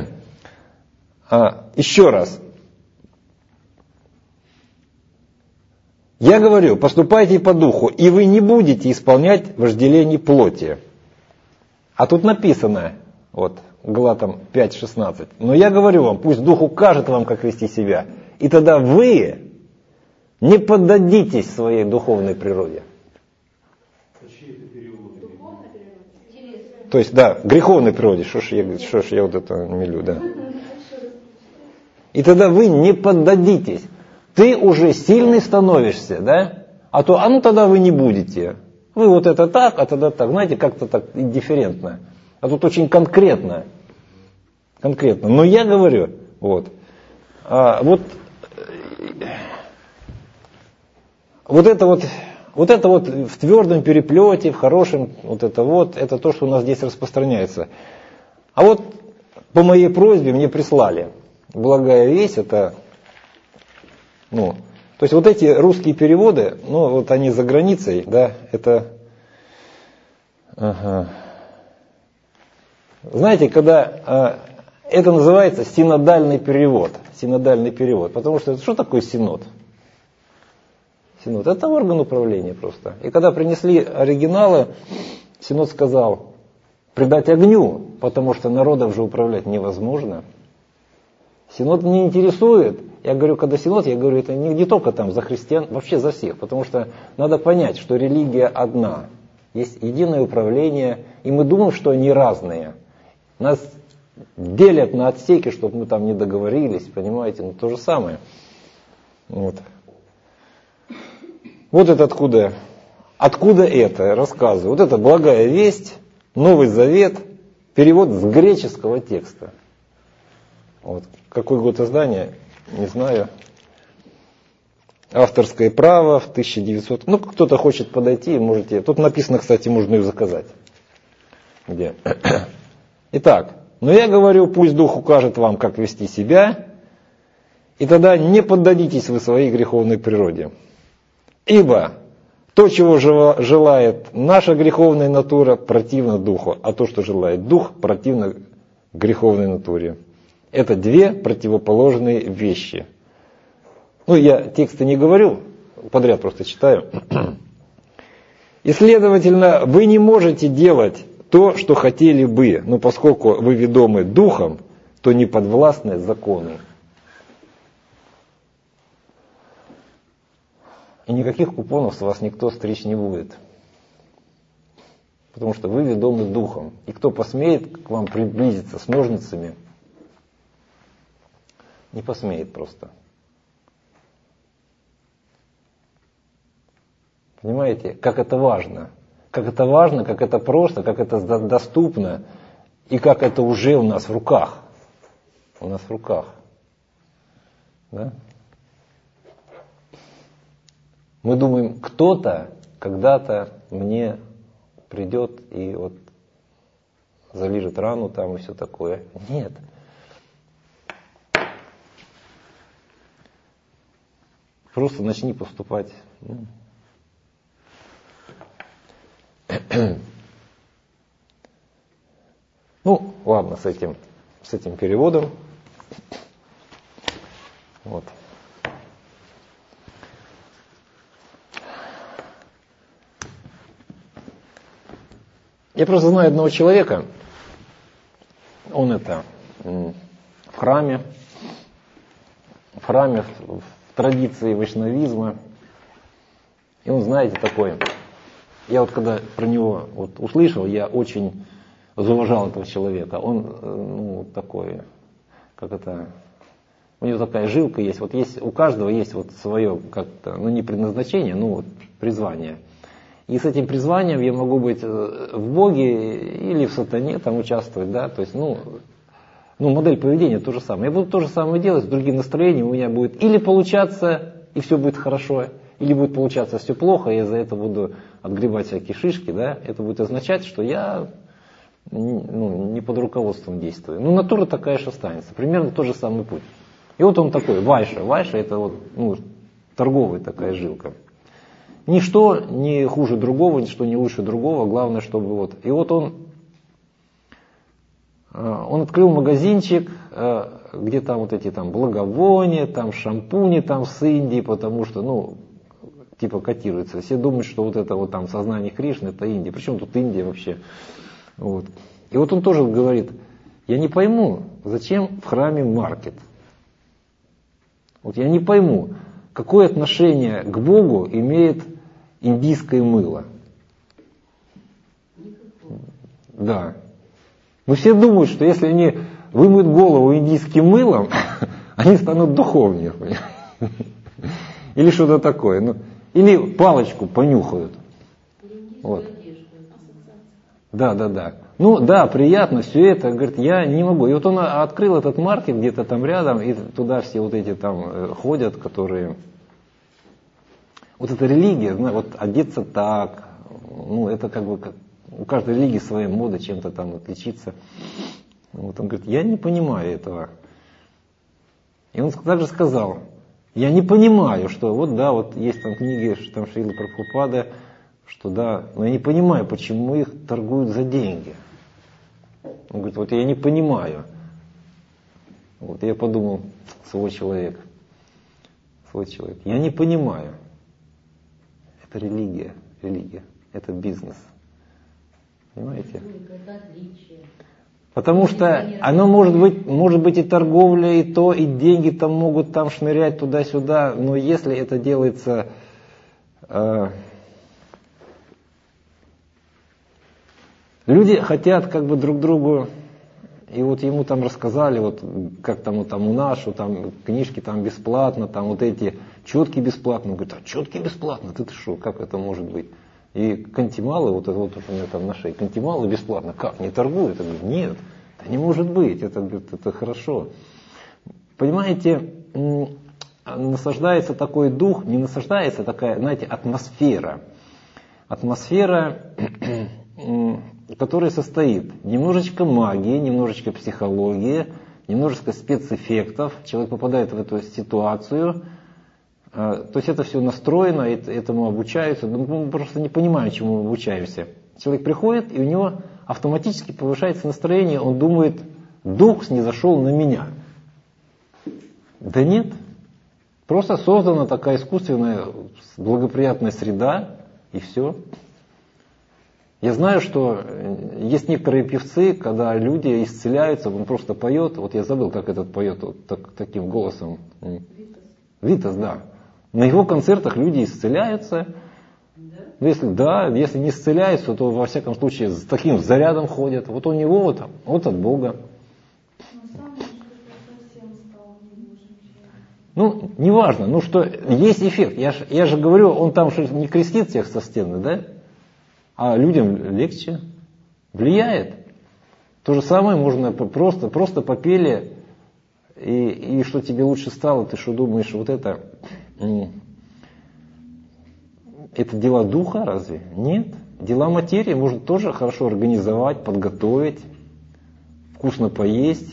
S1: А, еще раз. Я говорю, поступайте по духу, и вы не будете исполнять вожделение плоти. А тут написано, вот, Галатам пять шестнадцать. Но я говорю вам, пусть Дух укажет вам, как вести себя. И тогда вы не поддадитесь своей духовной природе. То есть, да, греховной природе. Что ж я, что ж я вот это мелю, да. И тогда вы не поддадитесь. Ты уже сильный становишься, да? А то, а ну тогда вы не будете. Вы вот это так, а тогда так. Знаете, как-то так индифферентно. А тут очень конкретно. Конкретно. Но я говорю, вот. А, вот, вот это вот, вот это вот в твердом переплете, в хорошем, вот это вот, это то, что у нас здесь распространяется. А вот по моей просьбе мне прислали. Благая весть, это, ну, то есть вот эти русские переводы, ну, вот они за границей, да, это, ага. Знаете, когда, это называется синодальный перевод, синодальный перевод, потому что что такое синод? Синод, это орган управления просто. И когда принесли оригиналы, синод сказал, предать огню, потому что народом же управлять невозможно. Синод не интересует. Я говорю, когда синод, я говорю, это не, не только там за христиан, вообще за всех. Потому что надо понять, что религия одна. Есть единое управление, и мы думаем, что они разные. Нас делят на отсеки, чтобы мы там не договорились, понимаете, ну то же самое. Вот. Вот это откуда, откуда это, рассказываю. Вот это благая весть, Новый Завет, перевод с греческого текста. Вот. Какой год издания, не знаю. Авторское право в тысяча девятьсот. Ну, кто-то хочет подойти, можете. Тут написано, кстати, можно их заказать. Где? Итак, но я говорю, пусть Дух укажет вам, как вести себя, и тогда не поддадитесь вы своей греховной природе. Ибо то, чего желает наша греховная натура, противно Духу, а то, что желает Дух, противно греховной натуре. Это две противоположные вещи. Ну, я тексты не говорю, подряд просто читаю. И, следовательно, вы не можете делать то, что хотели бы, но поскольку вы ведомы Духом, то не подвластны закону. И никаких купонов с вас никто стричь не будет. Потому что вы ведомы Духом. И кто посмеет к вам приблизиться с ножницами, не посмеет просто. Понимаете, как это важно? Как это важно, как это просто, как это доступно, и как это уже у нас в руках. У нас в руках. Да? Мы думаем, кто-то когда-то мне придет и вот залижет рану там и все такое. Нет. Просто начни поступать. Ну, ладно, с этим, с этим переводом. Вот. Я просто знаю одного человека, он это в храме, в храме, в, в традиции вайшнавизма, и он, знаете, такой, я вот когда про него вот услышал, я очень зауважал этого человека, он, ну, такой, как это, у него такая жилка есть, вот есть, у каждого есть вот свое, как-то, ну не предназначение, ну вот призвание. И с этим призванием я могу быть в Боге или в сатане, там участвовать, да, то есть, ну, ну, модель поведения то же самое. Я буду то же самое делать с другим настроением, у меня будет или получаться, и все будет хорошо, или будет получаться все плохо, и я за это буду отгребать всякие шишки, да, это будет означать, что я, ну, не под руководством действую. Ну, натура такая же останется, примерно тот же самый путь. И вот он такой, вайша, вайша это вот, ну, торговая такая жилка. Ничто не хуже другого, ничто не лучше другого, главное, чтобы вот. И вот он, он открыл магазинчик, где там вот эти там благовония, там шампуни там с Индии, потому что, ну, типа котируется. Все думают, что вот это вот там сознание Кришны, это Индия. Причем тут Индия вообще? Вот. И вот он тоже говорит, я не пойму, зачем в храме маркет? Вот я не пойму, какое отношение к Богу имеет индийское мыло. Да. Но все думают, что если они вымоют голову индийским мылом, они станут духовнее. Или что-то такое. Ну, или палочку понюхают. Вот. Да, да, да. Ну да, приятно, все это. Говорит, я не могу. И вот он открыл этот маркет где-то там рядом, и туда все вот эти там ходят, которые... Вот эта религия, вот одеться так, ну это как бы, как, у каждой религии своя мода чем-то там отличиться. Вот он говорит, я не понимаю этого. И он также сказал, я не понимаю, что вот да, вот есть там книги, что там Шрила Прабхупада, что да, но я не понимаю, почему их торгуют за деньги. Он говорит, вот я не понимаю. Вот я подумал, свой человек, свой человек, я не понимаю. Это религия, религия, это бизнес. Понимаете? Потому что оно может быть, может быть и торговля, и то, и деньги там могут там шнырять туда-сюда, но если это делается э, Люди хотят как бы друг другу, и вот ему там рассказали, вот как там, вот, там у нас, что там книжки там бесплатно, там вот эти четки бесплатно. Он говорит, а четки бесплатно? Ты что, как это может быть? И кантималы, вот это вот у меня там на шее, кантималы бесплатно. Как, не торгуют? Я говорю, нет, это не может быть, это, это, это хорошо. Понимаете, наслаждается такой дух, не наслаждается такая, знаете, атмосфера. Атмосфера, которая состоит немножечко магии, немножечко психологии, немножечко спецэффектов. Человек попадает в эту ситуацию. То есть это все настроено, этому обучаются. Мы просто не понимаем, чему мы обучаемся. Человек приходит, и у него автоматически повышается настроение. Он думает, дух снизошел на меня. Да нет. Просто создана такая искусственная благоприятная среда, и все. Я знаю, что есть некоторые певцы, когда люди исцеляются, он просто поет, вот я забыл, как этот поет, вот так, таким голосом. Витас. Витас, да. На его концертах люди исцеляются. Да? Если, да, если не исцеляются, то во всяком случае с таким зарядом ходят. Вот у него вот, вот от Бога. Ну, неважно, ну что, есть эффект. Я, ж, я же говорю, он там что не крестит всех со стены, да? А людям легче, влияет. То же самое можно просто, просто попели, и, и что тебе лучше стало, ты что думаешь, вот это, это дела духа разве? Нет. Дела материи можно тоже хорошо организовать, подготовить, вкусно поесть.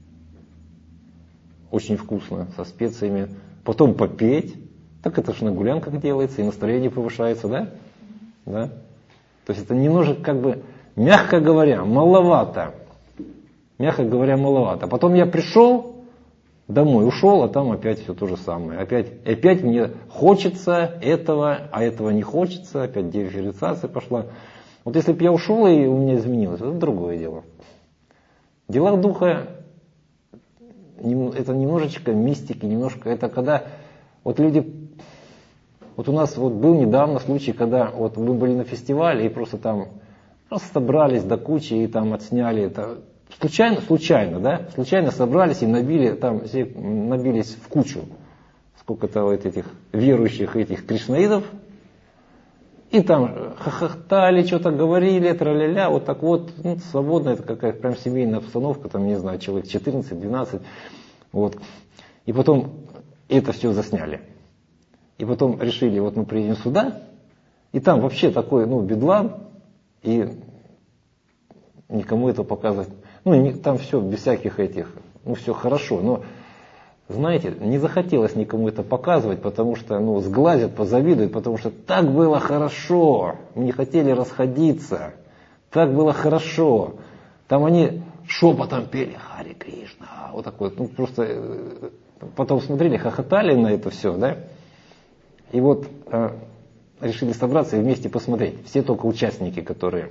S1: Очень вкусно, со специями. Потом попеть. Так это же на гулянках делается, и настроение повышается, да? Да. То есть это немножко, как бы, мягко говоря, маловато. Мягко говоря, маловато. Потом я пришел домой, ушел, а там опять все то же самое. Опять, опять мне хочется этого, а этого не хочется. Опять дифференциация пошла. Вот если бы я ушел, и у меня изменилось, это другое дело. Дела духа, это немножечко мистики, немножко, это когда вот люди, вот у нас вот был недавно случай, когда вот мы были на фестивале и просто там просто собрались до кучи и там отсняли это, случайно, случайно, да, случайно собрались и набили, там все набились в кучу, сколько-то вот этих верующих этих кришнаидов, и там хохотали, что-то говорили, тра-ля-ля, вот так вот, ну, свободно, это какая-то прям семейная обстановка, там, не знаю, человек четырнадцать-двенадцать, вот. И потом это все засняли. И потом решили, вот мы приедем сюда, и там вообще такой, ну, бедлам, и никому это показывать, ну, не, там все без всяких этих, ну, все хорошо, но, знаете, не захотелось никому это показывать, потому что, ну, сглазят, позавидуют, потому что так было хорошо, мы не хотели расходиться, так было хорошо. Там они шепотом пели Харе Кришна, вот такой, ну, просто потом смотрели, хохотали на это все, да, и вот э, решили собраться и вместе посмотреть, все только участники, которые,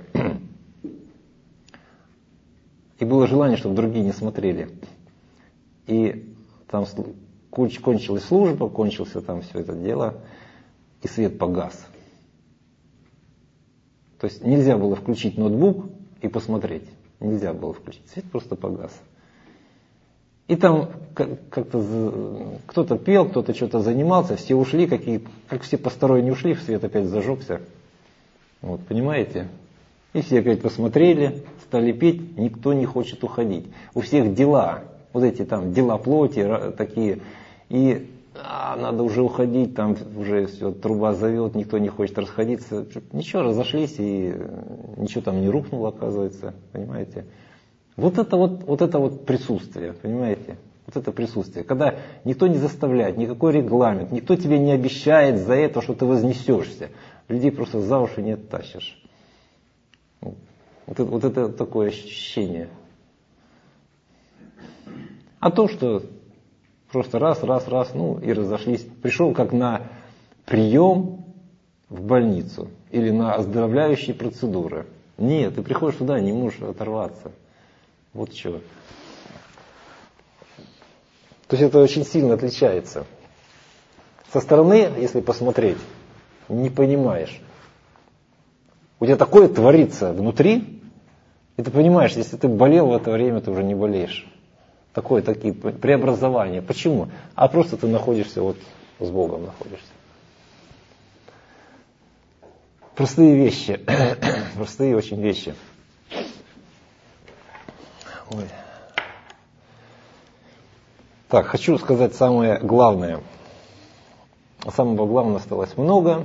S1: и было желание, чтобы другие не смотрели, и там кончилась служба, кончился там все это дело, и свет погас. То есть нельзя было включить ноутбук и посмотреть. Нельзя было включить. Свет просто погас. И там как-то кто-то пел, кто-то что-то занимался, все ушли, какие, как все посторонние ушли, свет опять зажегся. Вот, понимаете? И все опять посмотрели, стали петь, никто не хочет уходить. У всех дела. Вот эти там дела плоти такие, и а, надо уже уходить, там уже все, труба зовет, никто не хочет расходиться. Ничего, разошлись, и ничего там не рухнуло, оказывается, понимаете. Вот это вот, вот это вот присутствие, понимаете, вот это присутствие. Когда никто не заставляет, никакой регламент, никто тебе не обещает за это, что ты вознесешься. Людей просто за уши не оттащишь. Вот это, вот это такое ощущение. А то, что просто раз, раз, раз, ну и разошлись. Пришел как на прием в больницу или на оздоровляющие процедуры. Нет, ты приходишь туда, не можешь оторваться. Вот что. То есть это очень сильно отличается. Со стороны, если посмотреть, не понимаешь. У тебя такое творится внутри, И ты понимаешь, если ты болел в это время, ты уже не болеешь. Такое, такие преобразования. Почему? А просто ты находишься вот с Богом находишься. Простые вещи. Простые очень вещи. Ой. Так, хочу сказать самое главное. Самого главного осталось много.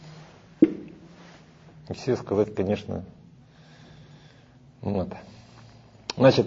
S1: И все сказать, конечно, вот. Значит,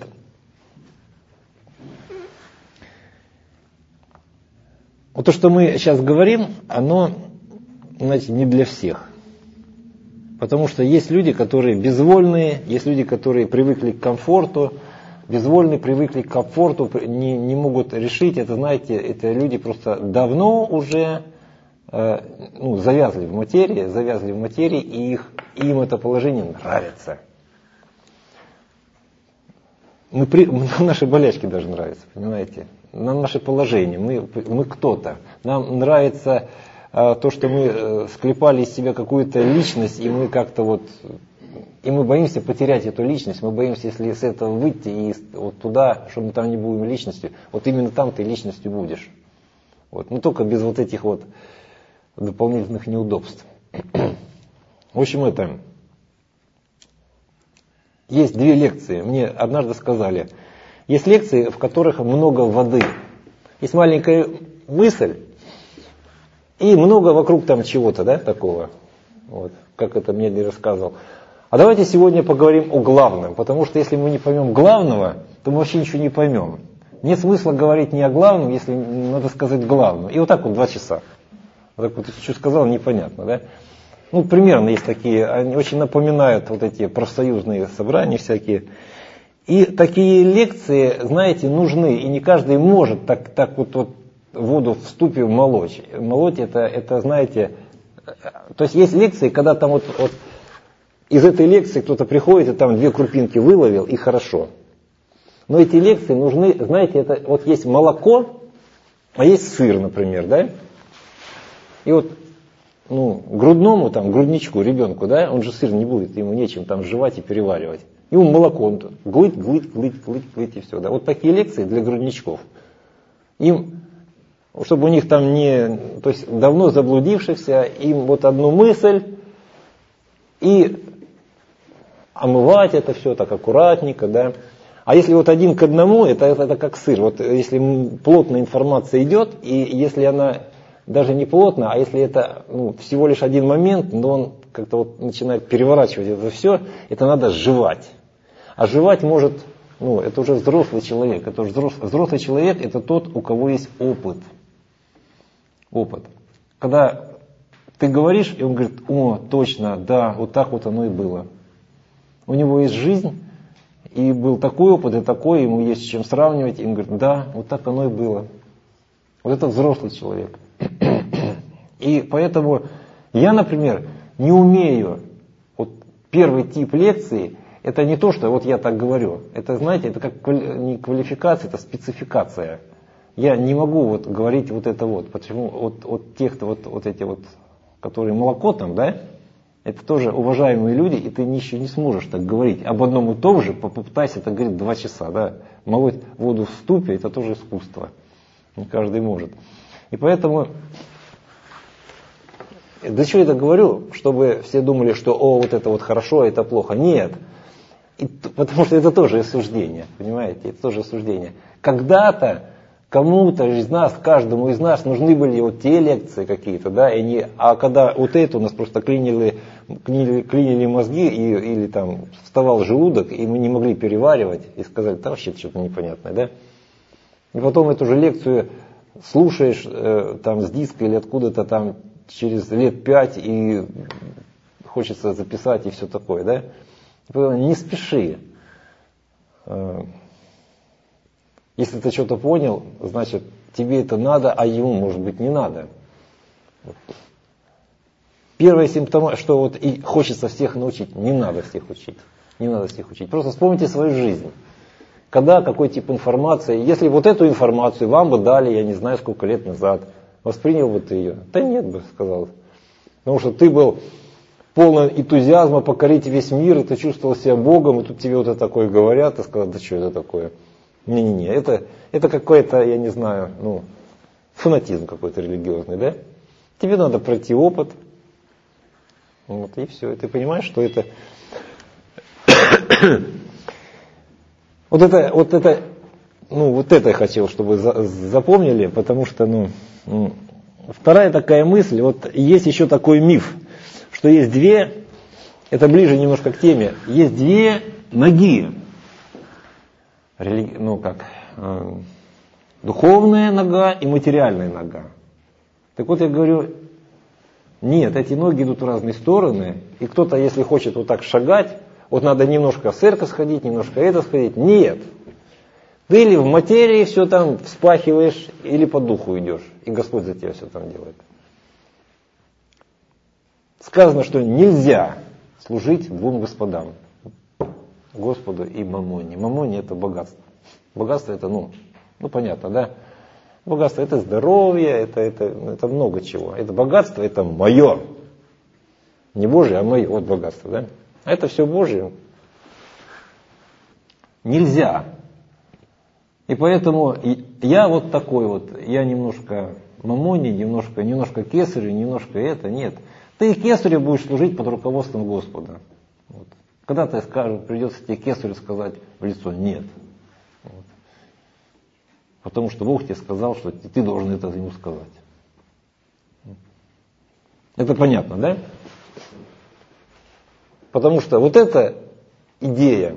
S1: вот то, что мы сейчас говорим, оно, знаете, не для всех. Потому что есть люди, которые безвольные, есть люди, которые привыкли к комфорту, безвольные, привыкли к комфорту, не, не могут решить. Это, знаете, это люди просто давно уже э, ну, завязли в материи, завязли в материи, и их, им это положение нравится. Мы при, нам наши болячки даже нравятся, понимаете? Нам наше положение, мы, мы кто-то. Нам нравится э, то, что мы э, склепали из себя какую-то личность, и мы как-то вот, и мы боимся потерять эту личность, мы боимся, если с этого выйти и вот туда, что мы там не будем личностью, вот именно там ты личностью будешь. Вот. Но только без вот этих вот дополнительных неудобств. В общем, это... Есть две лекции, мне однажды сказали, есть лекции, в которых много воды. Есть маленькая мысль и много вокруг там чего-то, да, такого, вот, как это мне не рассказывал. А давайте сегодня поговорим о главном, потому что если мы не поймем главного, то мы вообще ничего не поймем. Нет смысла говорить не о главном, если надо сказать главное. И вот так вот два часа. Вот так вот, что сказал, непонятно, да? Ну, примерно есть такие, они очень напоминают вот эти профсоюзные собрания всякие. И такие лекции, знаете, нужны, и не каждый может так, так вот, вот воду в ступе молоть. Молоть это, это, знаете, то есть есть лекции, когда там вот, вот из этой лекции кто-то приходит и там две крупинки выловил, и хорошо. Но эти лекции нужны, знаете, это вот есть молоко, а есть сыр, например, да? И вот ну, грудному, там, грудничку, ребенку, да, он же сыр не будет, ему нечем там жевать и переваривать. Ему молоко, он глыть, глыть, глыть, глыть, глыть и все. Да. Вот такие лекции для грудничков. Им, чтобы у них там не, то есть давно заблудившихся, им вот одну мысль и омывать это все так аккуратненько, да. А если вот один к одному, это, это, это как сыр. Вот если плотная информация идет, и если она даже не плотно, а если это ну, всего лишь один момент, но он как-то вот начинает переворачивать это все, это надо сживать. А жевать может, ну, это уже взрослый человек. Это уже взрослый, взрослый человек, это тот, у кого есть опыт. Опыт. Когда ты говоришь, и он говорит, о, точно, да, вот так вот оно и было. У него есть жизнь, и был такой опыт, и такой, ему есть с чем сравнивать, и он говорит, да, вот так оно и было. Вот это взрослый человек. И поэтому я, например, не умею, вот первый тип лекции, это не то, что вот я так говорю, это, знаете, это как не квалификация, это спецификация. Я не могу вот говорить вот это вот, почему вот, вот тех-то вот, вот эти вот, которые молоко там, да, это тоже уважаемые люди, и ты еще не сможешь так говорить. Об одном и том же попытайся так говорить два часа, да, молоть воду в ступе, это тоже искусство, не каждый может. И поэтому, для чего я это говорю? Чтобы все думали, что о, вот это вот хорошо, а это плохо. Нет. И, потому что это тоже осуждение, понимаете? Это тоже осуждение. Когда-то кому-то из нас, каждому из нас нужны были вот те лекции какие-то, да, и не, а когда вот это у нас просто клинили, клинили, клинили мозги, и, или там вставал желудок, и мы не могли переваривать, и сказали, да вообще что-то непонятное, да. И потом эту же лекцию слушаешь э, там с диска или откуда-то там через лет пять и хочется записать и все такое, да? Не спеши. Э, если ты что-то понял, значит тебе это надо, а ему может быть не надо. Первый симптом, что вот и хочется всех научить, не надо всех учить, не надо всех учить. Просто вспомните свою жизнь. Когда, какой тип информации, если вот эту информацию вам бы дали, я не знаю сколько лет назад, воспринял бы ты ее? Да нет бы, сказал. Потому что ты был полон энтузиазма покорить весь мир, и ты чувствовал себя Богом, и тут тебе вот это такое говорят, и сказал, да что это такое? Не-не-не, это, это какой-то, я не знаю, ну, фанатизм какой-то религиозный, да? Тебе надо пройти опыт, вот, и все, и ты понимаешь, что это... вот это, вот это, ну, вот это я хотел, чтобы за, запомнили, потому что, ну, вторая такая мысль, вот есть еще такой миф, что есть две, это ближе немножко к теме, есть две ноги, религи, ну как, э, духовная нога и материальная нога. Так вот я говорю, нет, эти ноги идут в разные стороны, и кто-то, если хочет вот так шагать, вот надо немножко в церковь сходить, немножко это сходить, нет. Ты или в материи все там вспахиваешь, или по духу идешь, и Господь за тебя все там делает. Сказано, что нельзя служить двум господам, Господу и мамоне. Мамоне это богатство. Богатство это, ну, ну понятно, да? Богатство это здоровье, это, это, это много чего. Это богатство, это мое. Не Божье, а мое. Вот богатство, да? Это все Божье. Нельзя. И поэтому я вот такой вот, я немножко мамоне, немножко, немножко кесарю, немножко это, нет. Ты кесарю будешь служить под руководством Господа. Вот. Когда ты скажешь, придется тебе кесарю сказать в лицо нет. Вот. Потому что Бог тебе сказал, что ты должен это ему сказать. Это понятно, да? Потому что вот эта идея,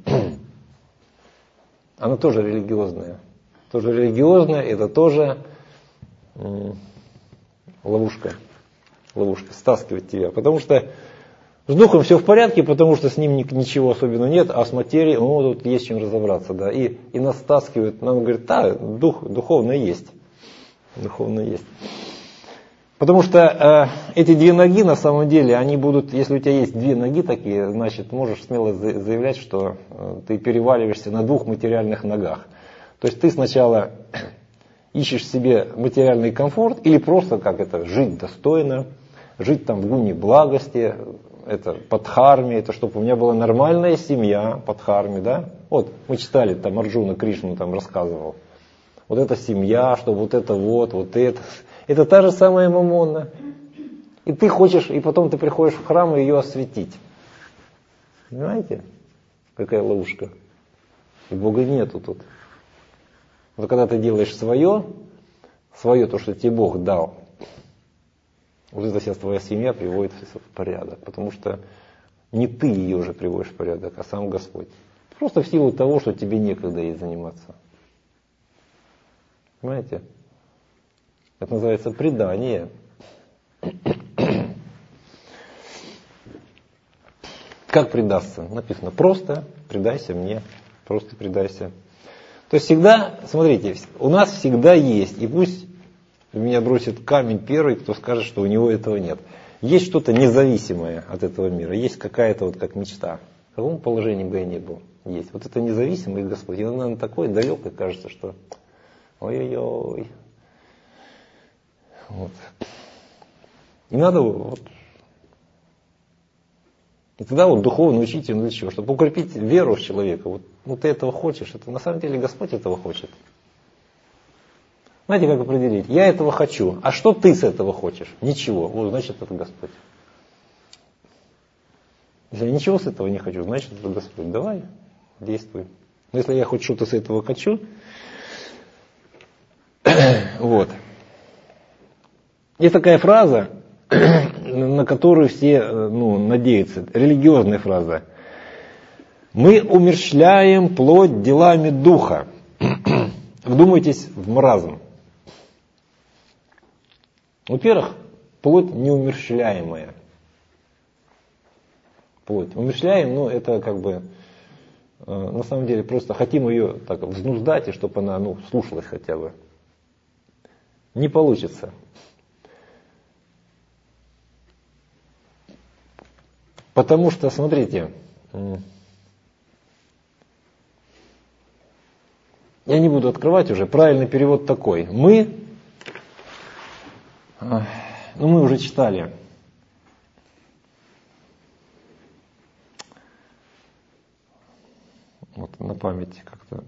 S1: она тоже религиозная. Тоже религиозная, это тоже м- ловушка. Ловушка, стаскивать тебя. Потому что с духом все в порядке, потому что с ним ничего особенного нет, а с материей, ну, тут есть чем разобраться, да. И, и нас стаскивают, нам говорят, да, дух, духовно есть. Духовно есть. Потому что э, эти две ноги, на самом деле, они будут, если у тебя есть две ноги такие, значит, можешь смело заявлять, что э, ты переваливаешься на двух материальных ногах. То есть ты сначала ищешь себе материальный комфорт, или просто, как это, жить достойно, жить там в гуне благости, это подхарме, это чтобы у меня была нормальная семья, подхарме, да? Вот, мы читали, там Арджуна Кришну там рассказывал. Вот эта семья, что вот это вот, вот это. Это та же самая мамонна. И ты хочешь, и потом ты приходишь в храм и ее осветить. Понимаете? Какая ловушка. И Бога нету тут. Вот когда ты делаешь свое, свое, то, что тебе Бог дал, вот это вся твоя семья приводит в порядок. Потому что не ты ее уже приводишь в порядок, а сам Господь. Просто в силу того, что тебе некогда ей заниматься. Понимаете? Это называется предание. Как предаться? Написано, просто предайся мне, просто предайся. То есть всегда, смотрите, у нас всегда есть, и пусть в меня бросит камень первый, кто скажет, что у него этого нет. Есть что-то независимое от этого мира, есть какая-то вот как мечта. В каком положении бы я ни был, есть. Вот это независимый Господь, и он, наверное, такой далекий, кажется, что ой-ой-ой. Вот. И надо вот. И тогда вот духовно учите, ну для чего? Чтобы укрепить веру в человека. Вот, ну ты этого хочешь, это на самом деле Господь этого хочет. Знаете, как определить? Я этого хочу. А что ты с этого хочешь? Ничего. Вот, значит, это Господь. Если я ничего с этого не хочу, значит, это Господь. Давай, действуй. Но если я хоть что-то с этого хочу, вот. Есть такая фраза, на которую все ну, надеются, религиозная фраза. Мы умерщвляем плоть делами духа. Вдумайтесь в маразм. Во-первых, плоть неумерщвляемая. Плоть. Умерщвляем, ну это как бы, на самом деле просто хотим ее так взнуздать, и чтобы она ну, слушалась хотя бы. Не получится. Потому что, смотрите, я не буду открывать уже, правильный перевод такой. Мы, ну мы уже читали, Вот на память как-то.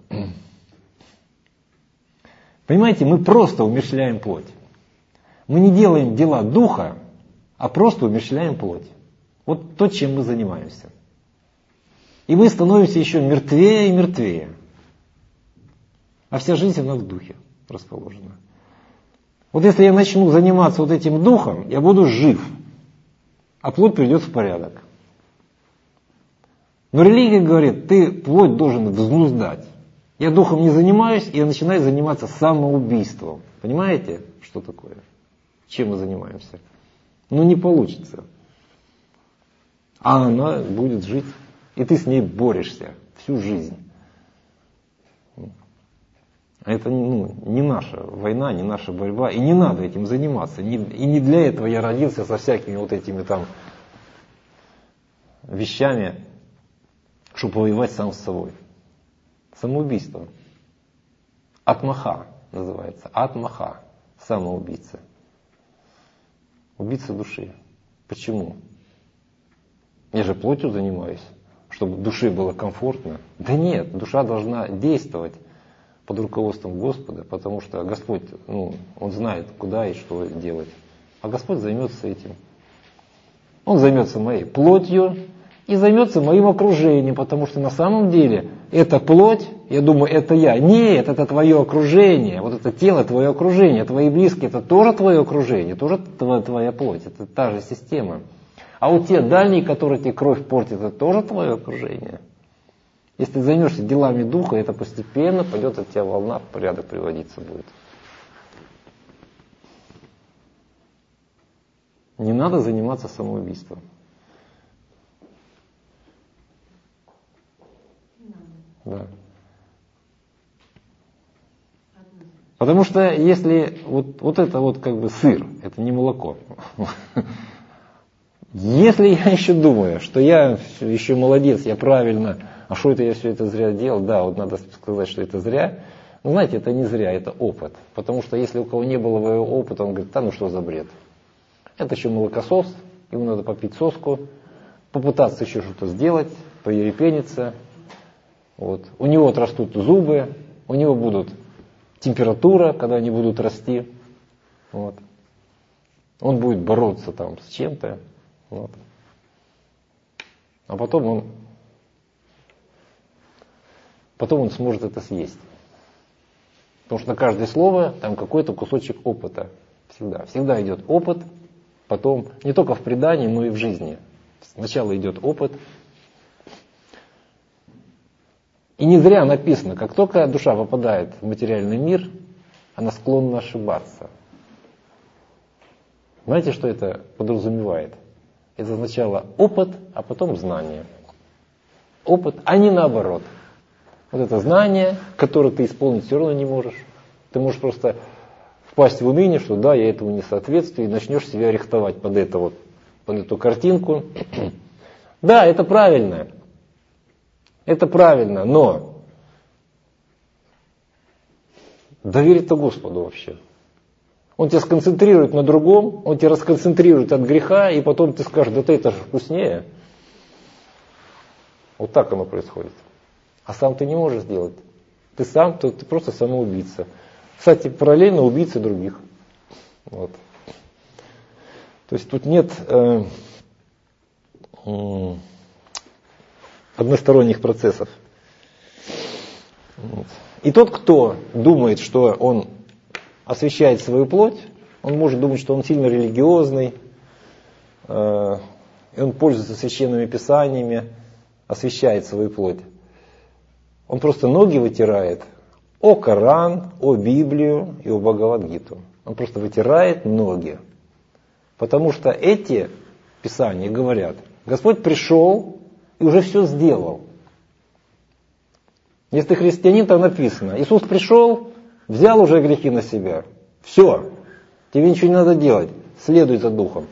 S1: Понимаете, мы просто умерщвляем плоть. Мы не делаем дела духа, а просто умерщвляем плоть. Вот то, чем мы занимаемся. И мы становимся еще мертвее и мертвее. А вся жизнь она в духе расположена. Вот если я начну заниматься вот этим духом, я буду жив, а плоть придет в порядок. Но религия говорит, ты плоть должен взнуздать. Я духом не занимаюсь, и я начинаю заниматься самоубийством. Понимаете, что такое? Чем мы занимаемся? Ну не получится. А она будет жить, и ты с ней борешься всю жизнь. Это ну, не наша война, не наша борьба, и не надо этим заниматься. И не для этого я родился со всякими вот этими там вещами, чтобы воевать сам с собой. Самоубийство. Атмаха называется. Атмаха. Самоубийца. Убийца души. Почему? Я же плотью занимаюсь, чтобы душе было комфортно. Да нет, душа должна действовать под руководством Господа, потому что Господь, ну, Он знает, куда и что делать. А Господь займется этим. Он займется моей плотью и займется моим окружением, потому что на самом деле эта плоть, я думаю, это я. Нет, это твое окружение, вот это тело, твое окружение, твои близкие, это тоже твое окружение, тоже твоя, твоя плоть, это та же система. А вот те дальние, которые тебе кровь портят, это тоже твое окружение. Если ты займешься делами духа, это постепенно пойдет от тебя волна в порядок приводиться будет. Не надо заниматься самоубийством. Да. Потому что если вот, вот это вот как бы сыр, это не молоко. Если я еще думаю, что я еще молодец, я правильно, а что это я все это зря делал, да, вот надо сказать, что это зря. Но знаете, это не зря, это опыт. Потому что если у кого не было своего опыта, он говорит, да ну что за бред. Это еще молокосос, ему надо попить соску, попытаться еще что-то сделать, поерепениться. Вот. У него отрастут зубы, у него будут температура, когда они будут расти. Вот. Он будет бороться там с чем-то. Вот. А потом он, потом он сможет это съесть. Потому что на каждое слово там какой-то кусочек опыта. Всегда. Всегда идет опыт, потом не только в предании, но и в жизни. Сначала идет опыт. И не зря написано, как только душа попадает в материальный мир, она склонна ошибаться. Знаете, что это подразумевает? Это сначала опыт, а потом знание. Опыт, а не наоборот. Вот это знание, которое ты исполнить все равно не можешь. Ты можешь просто впасть в уныние, что да, я этому не соответствую, и начнешь себя рихтовать под это вот, под эту картинку. Да, это правильно. Это правильно, но довериться Господу вообще. Он тебя сконцентрирует на другом, он тебя расконцентрирует от греха, и потом ты скажешь, да ты это же вкуснее. Вот так оно происходит. А сам ты не можешь сделать. Ты сам, ты, ты просто самоубийца. Кстати, параллельно убийцы других. Вот. То есть тут нет э, э, односторонних процессов. Вот. И тот, кто думает, что он освящает свою плоть, он может думать, что он сильно религиозный, э, и он пользуется священными писаниями, освящает свою плоть. Он просто ноги вытирает о Коран, о Библию и о Бхагавад-гиту. Он просто вытирает ноги. Потому что эти писания говорят, Господь пришел и уже все сделал. Если ты христианин, там написано, Иисус пришел, взял уже грехи на себя. Все, тебе ничего не надо делать, следуй за Духом.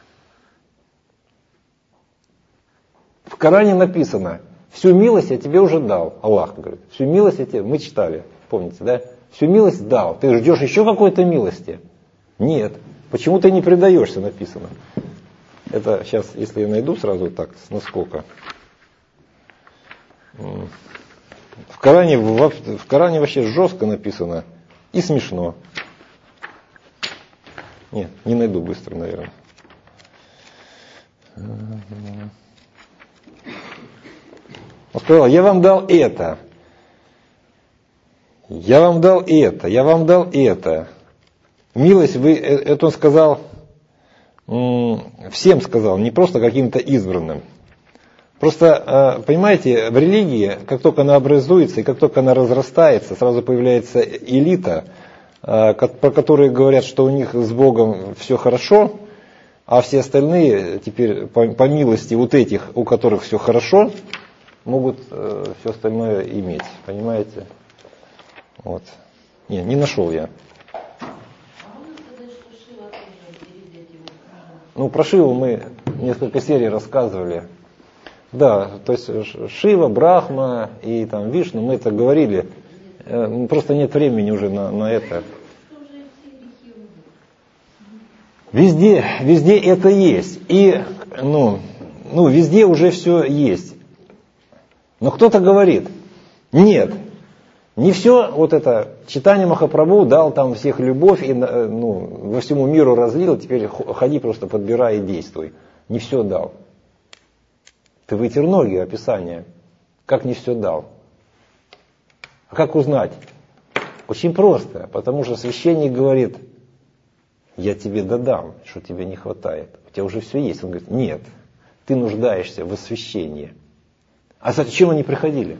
S1: В Коране написано, всю милость я тебе уже дал. Аллах говорит, всю милость я тебе, мы читали, помните, да? Всю милость дал. Ты ждешь еще какой-то милости? Нет. Почему ты не предаешься, написано. Это сейчас, если я найду сразу так, с наскока. В Коране, в, в Коране вообще жестко написано и смешно. Нет, не найду быстро, наверное. Он сказал, я вам дал это. Я вам дал это. Я вам дал это. Милость вы, это он сказал, всем сказал, не просто каким-то избранным. Просто, понимаете, в религии, как только она образуется и как только она разрастается, сразу появляется элита, про которые говорят, что у них с Богом все хорошо, а все остальные теперь по, по милости вот этих, у которых все хорошо, могут все остальное иметь. Понимаете? Вот. Не, не нашел я. Ну, про Шиву мы несколько серий рассказывали. Да, то есть Шива, Брахма и там Вишну, мы это говорили. Просто нет времени уже на, на это. Везде, везде это есть. И, ну, ну, везде уже все есть. Но кто-то говорит, нет, не все вот это, Чайтанья Махапрабху дал там всех любовь и ну, во всему миру разлил, теперь ходи просто подбирай и действуй. Не все дал. Ты вытер ноги, описание. Как не все дал? А как узнать? Очень просто, потому что священник говорит, я тебе додам, что тебе не хватает. У тебя уже все есть. Он говорит, нет, ты нуждаешься в освящении. А зачем они приходили?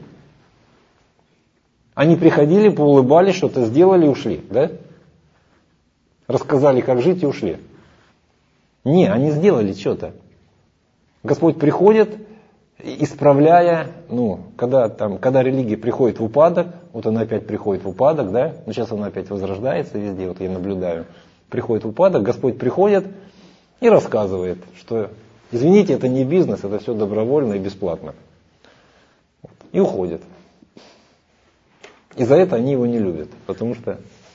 S1: Они приходили, поулыбались, что-то сделали и ушли, да? Рассказали, как жить и ушли. Не, они сделали что-то. Господь приходит, исправляя, ну, когда, там, когда религия приходит в упадок, вот она опять приходит в упадок, да, но сейчас она опять возрождается везде, вот я наблюдаю, приходит в упадок, Господь приходит и рассказывает, что, извините, это не бизнес, это все добровольно и бесплатно. И уходит. И за это они его не любят, потому что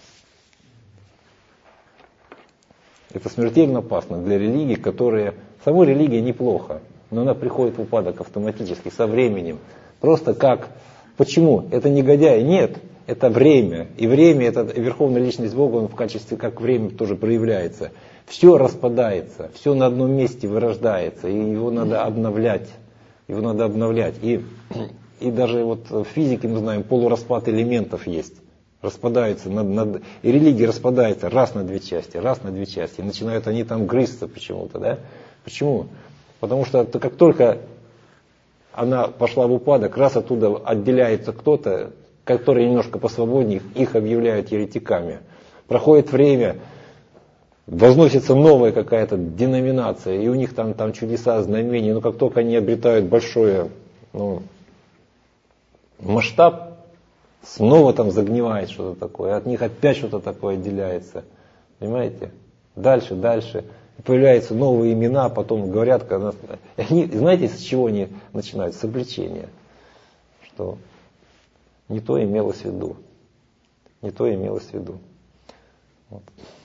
S1: это смертельно опасно для религий, которые... Самой религия неплохо, но она приходит в упадок автоматически, со временем. Просто как... Почему? Это негодяи? Нет, это время. И время, это Верховная Личность Бога, он в качестве как время тоже проявляется. Все распадается, все на одном месте вырождается, и его надо обновлять. Его надо обновлять. И, и даже вот в физике мы знаем, полураспад элементов есть. Распадаются, над, над, и религия распадается раз на две части, раз на две части. И начинают они там грызться почему-то, да? Почему? Потому что как только она пошла в упадок, раз оттуда отделяется кто-то, который немножко посвободнее, их объявляют еретиками. Проходит время, возносится новая какая-то деноминация, и у них там, там чудеса, знамения, но как только они обретают большой ну, масштаб, снова там загнивает что-то такое, от них опять что-то такое отделяется. Понимаете? Дальше, дальше. Появляются новые имена, потом говорят, когда... Они, знаете, с чего они начинают? С обличения. Что не то имелось в виду. Не то имелось в виду. Вот.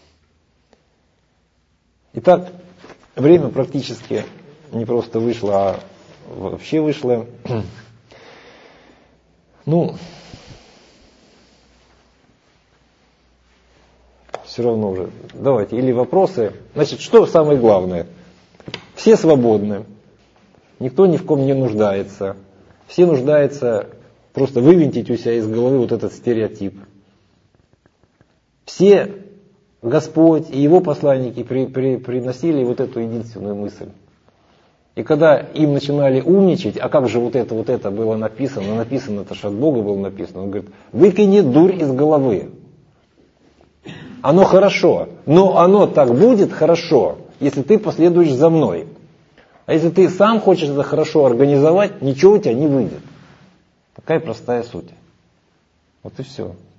S1: Итак, время практически не просто вышло, а вообще вышло. Ну, все равно уже. Давайте, или вопросы. Значит, что самое главное? Все свободны. Никто ни в ком не нуждается. Все нуждаются просто вывинтить у себя из головы вот этот стереотип. Все, Господь и Его посланники при, при, приносили вот эту единственную мысль. И когда им начинали умничать, а как же вот это, вот это было написано, написано это же от Бога было написано, он говорит, выкини дурь из головы. Оно хорошо, но оно так будет хорошо, если ты последуешь за мной. А если ты сам хочешь это хорошо организовать, ничего у тебя не выйдет. Такая простая суть. Вот и все.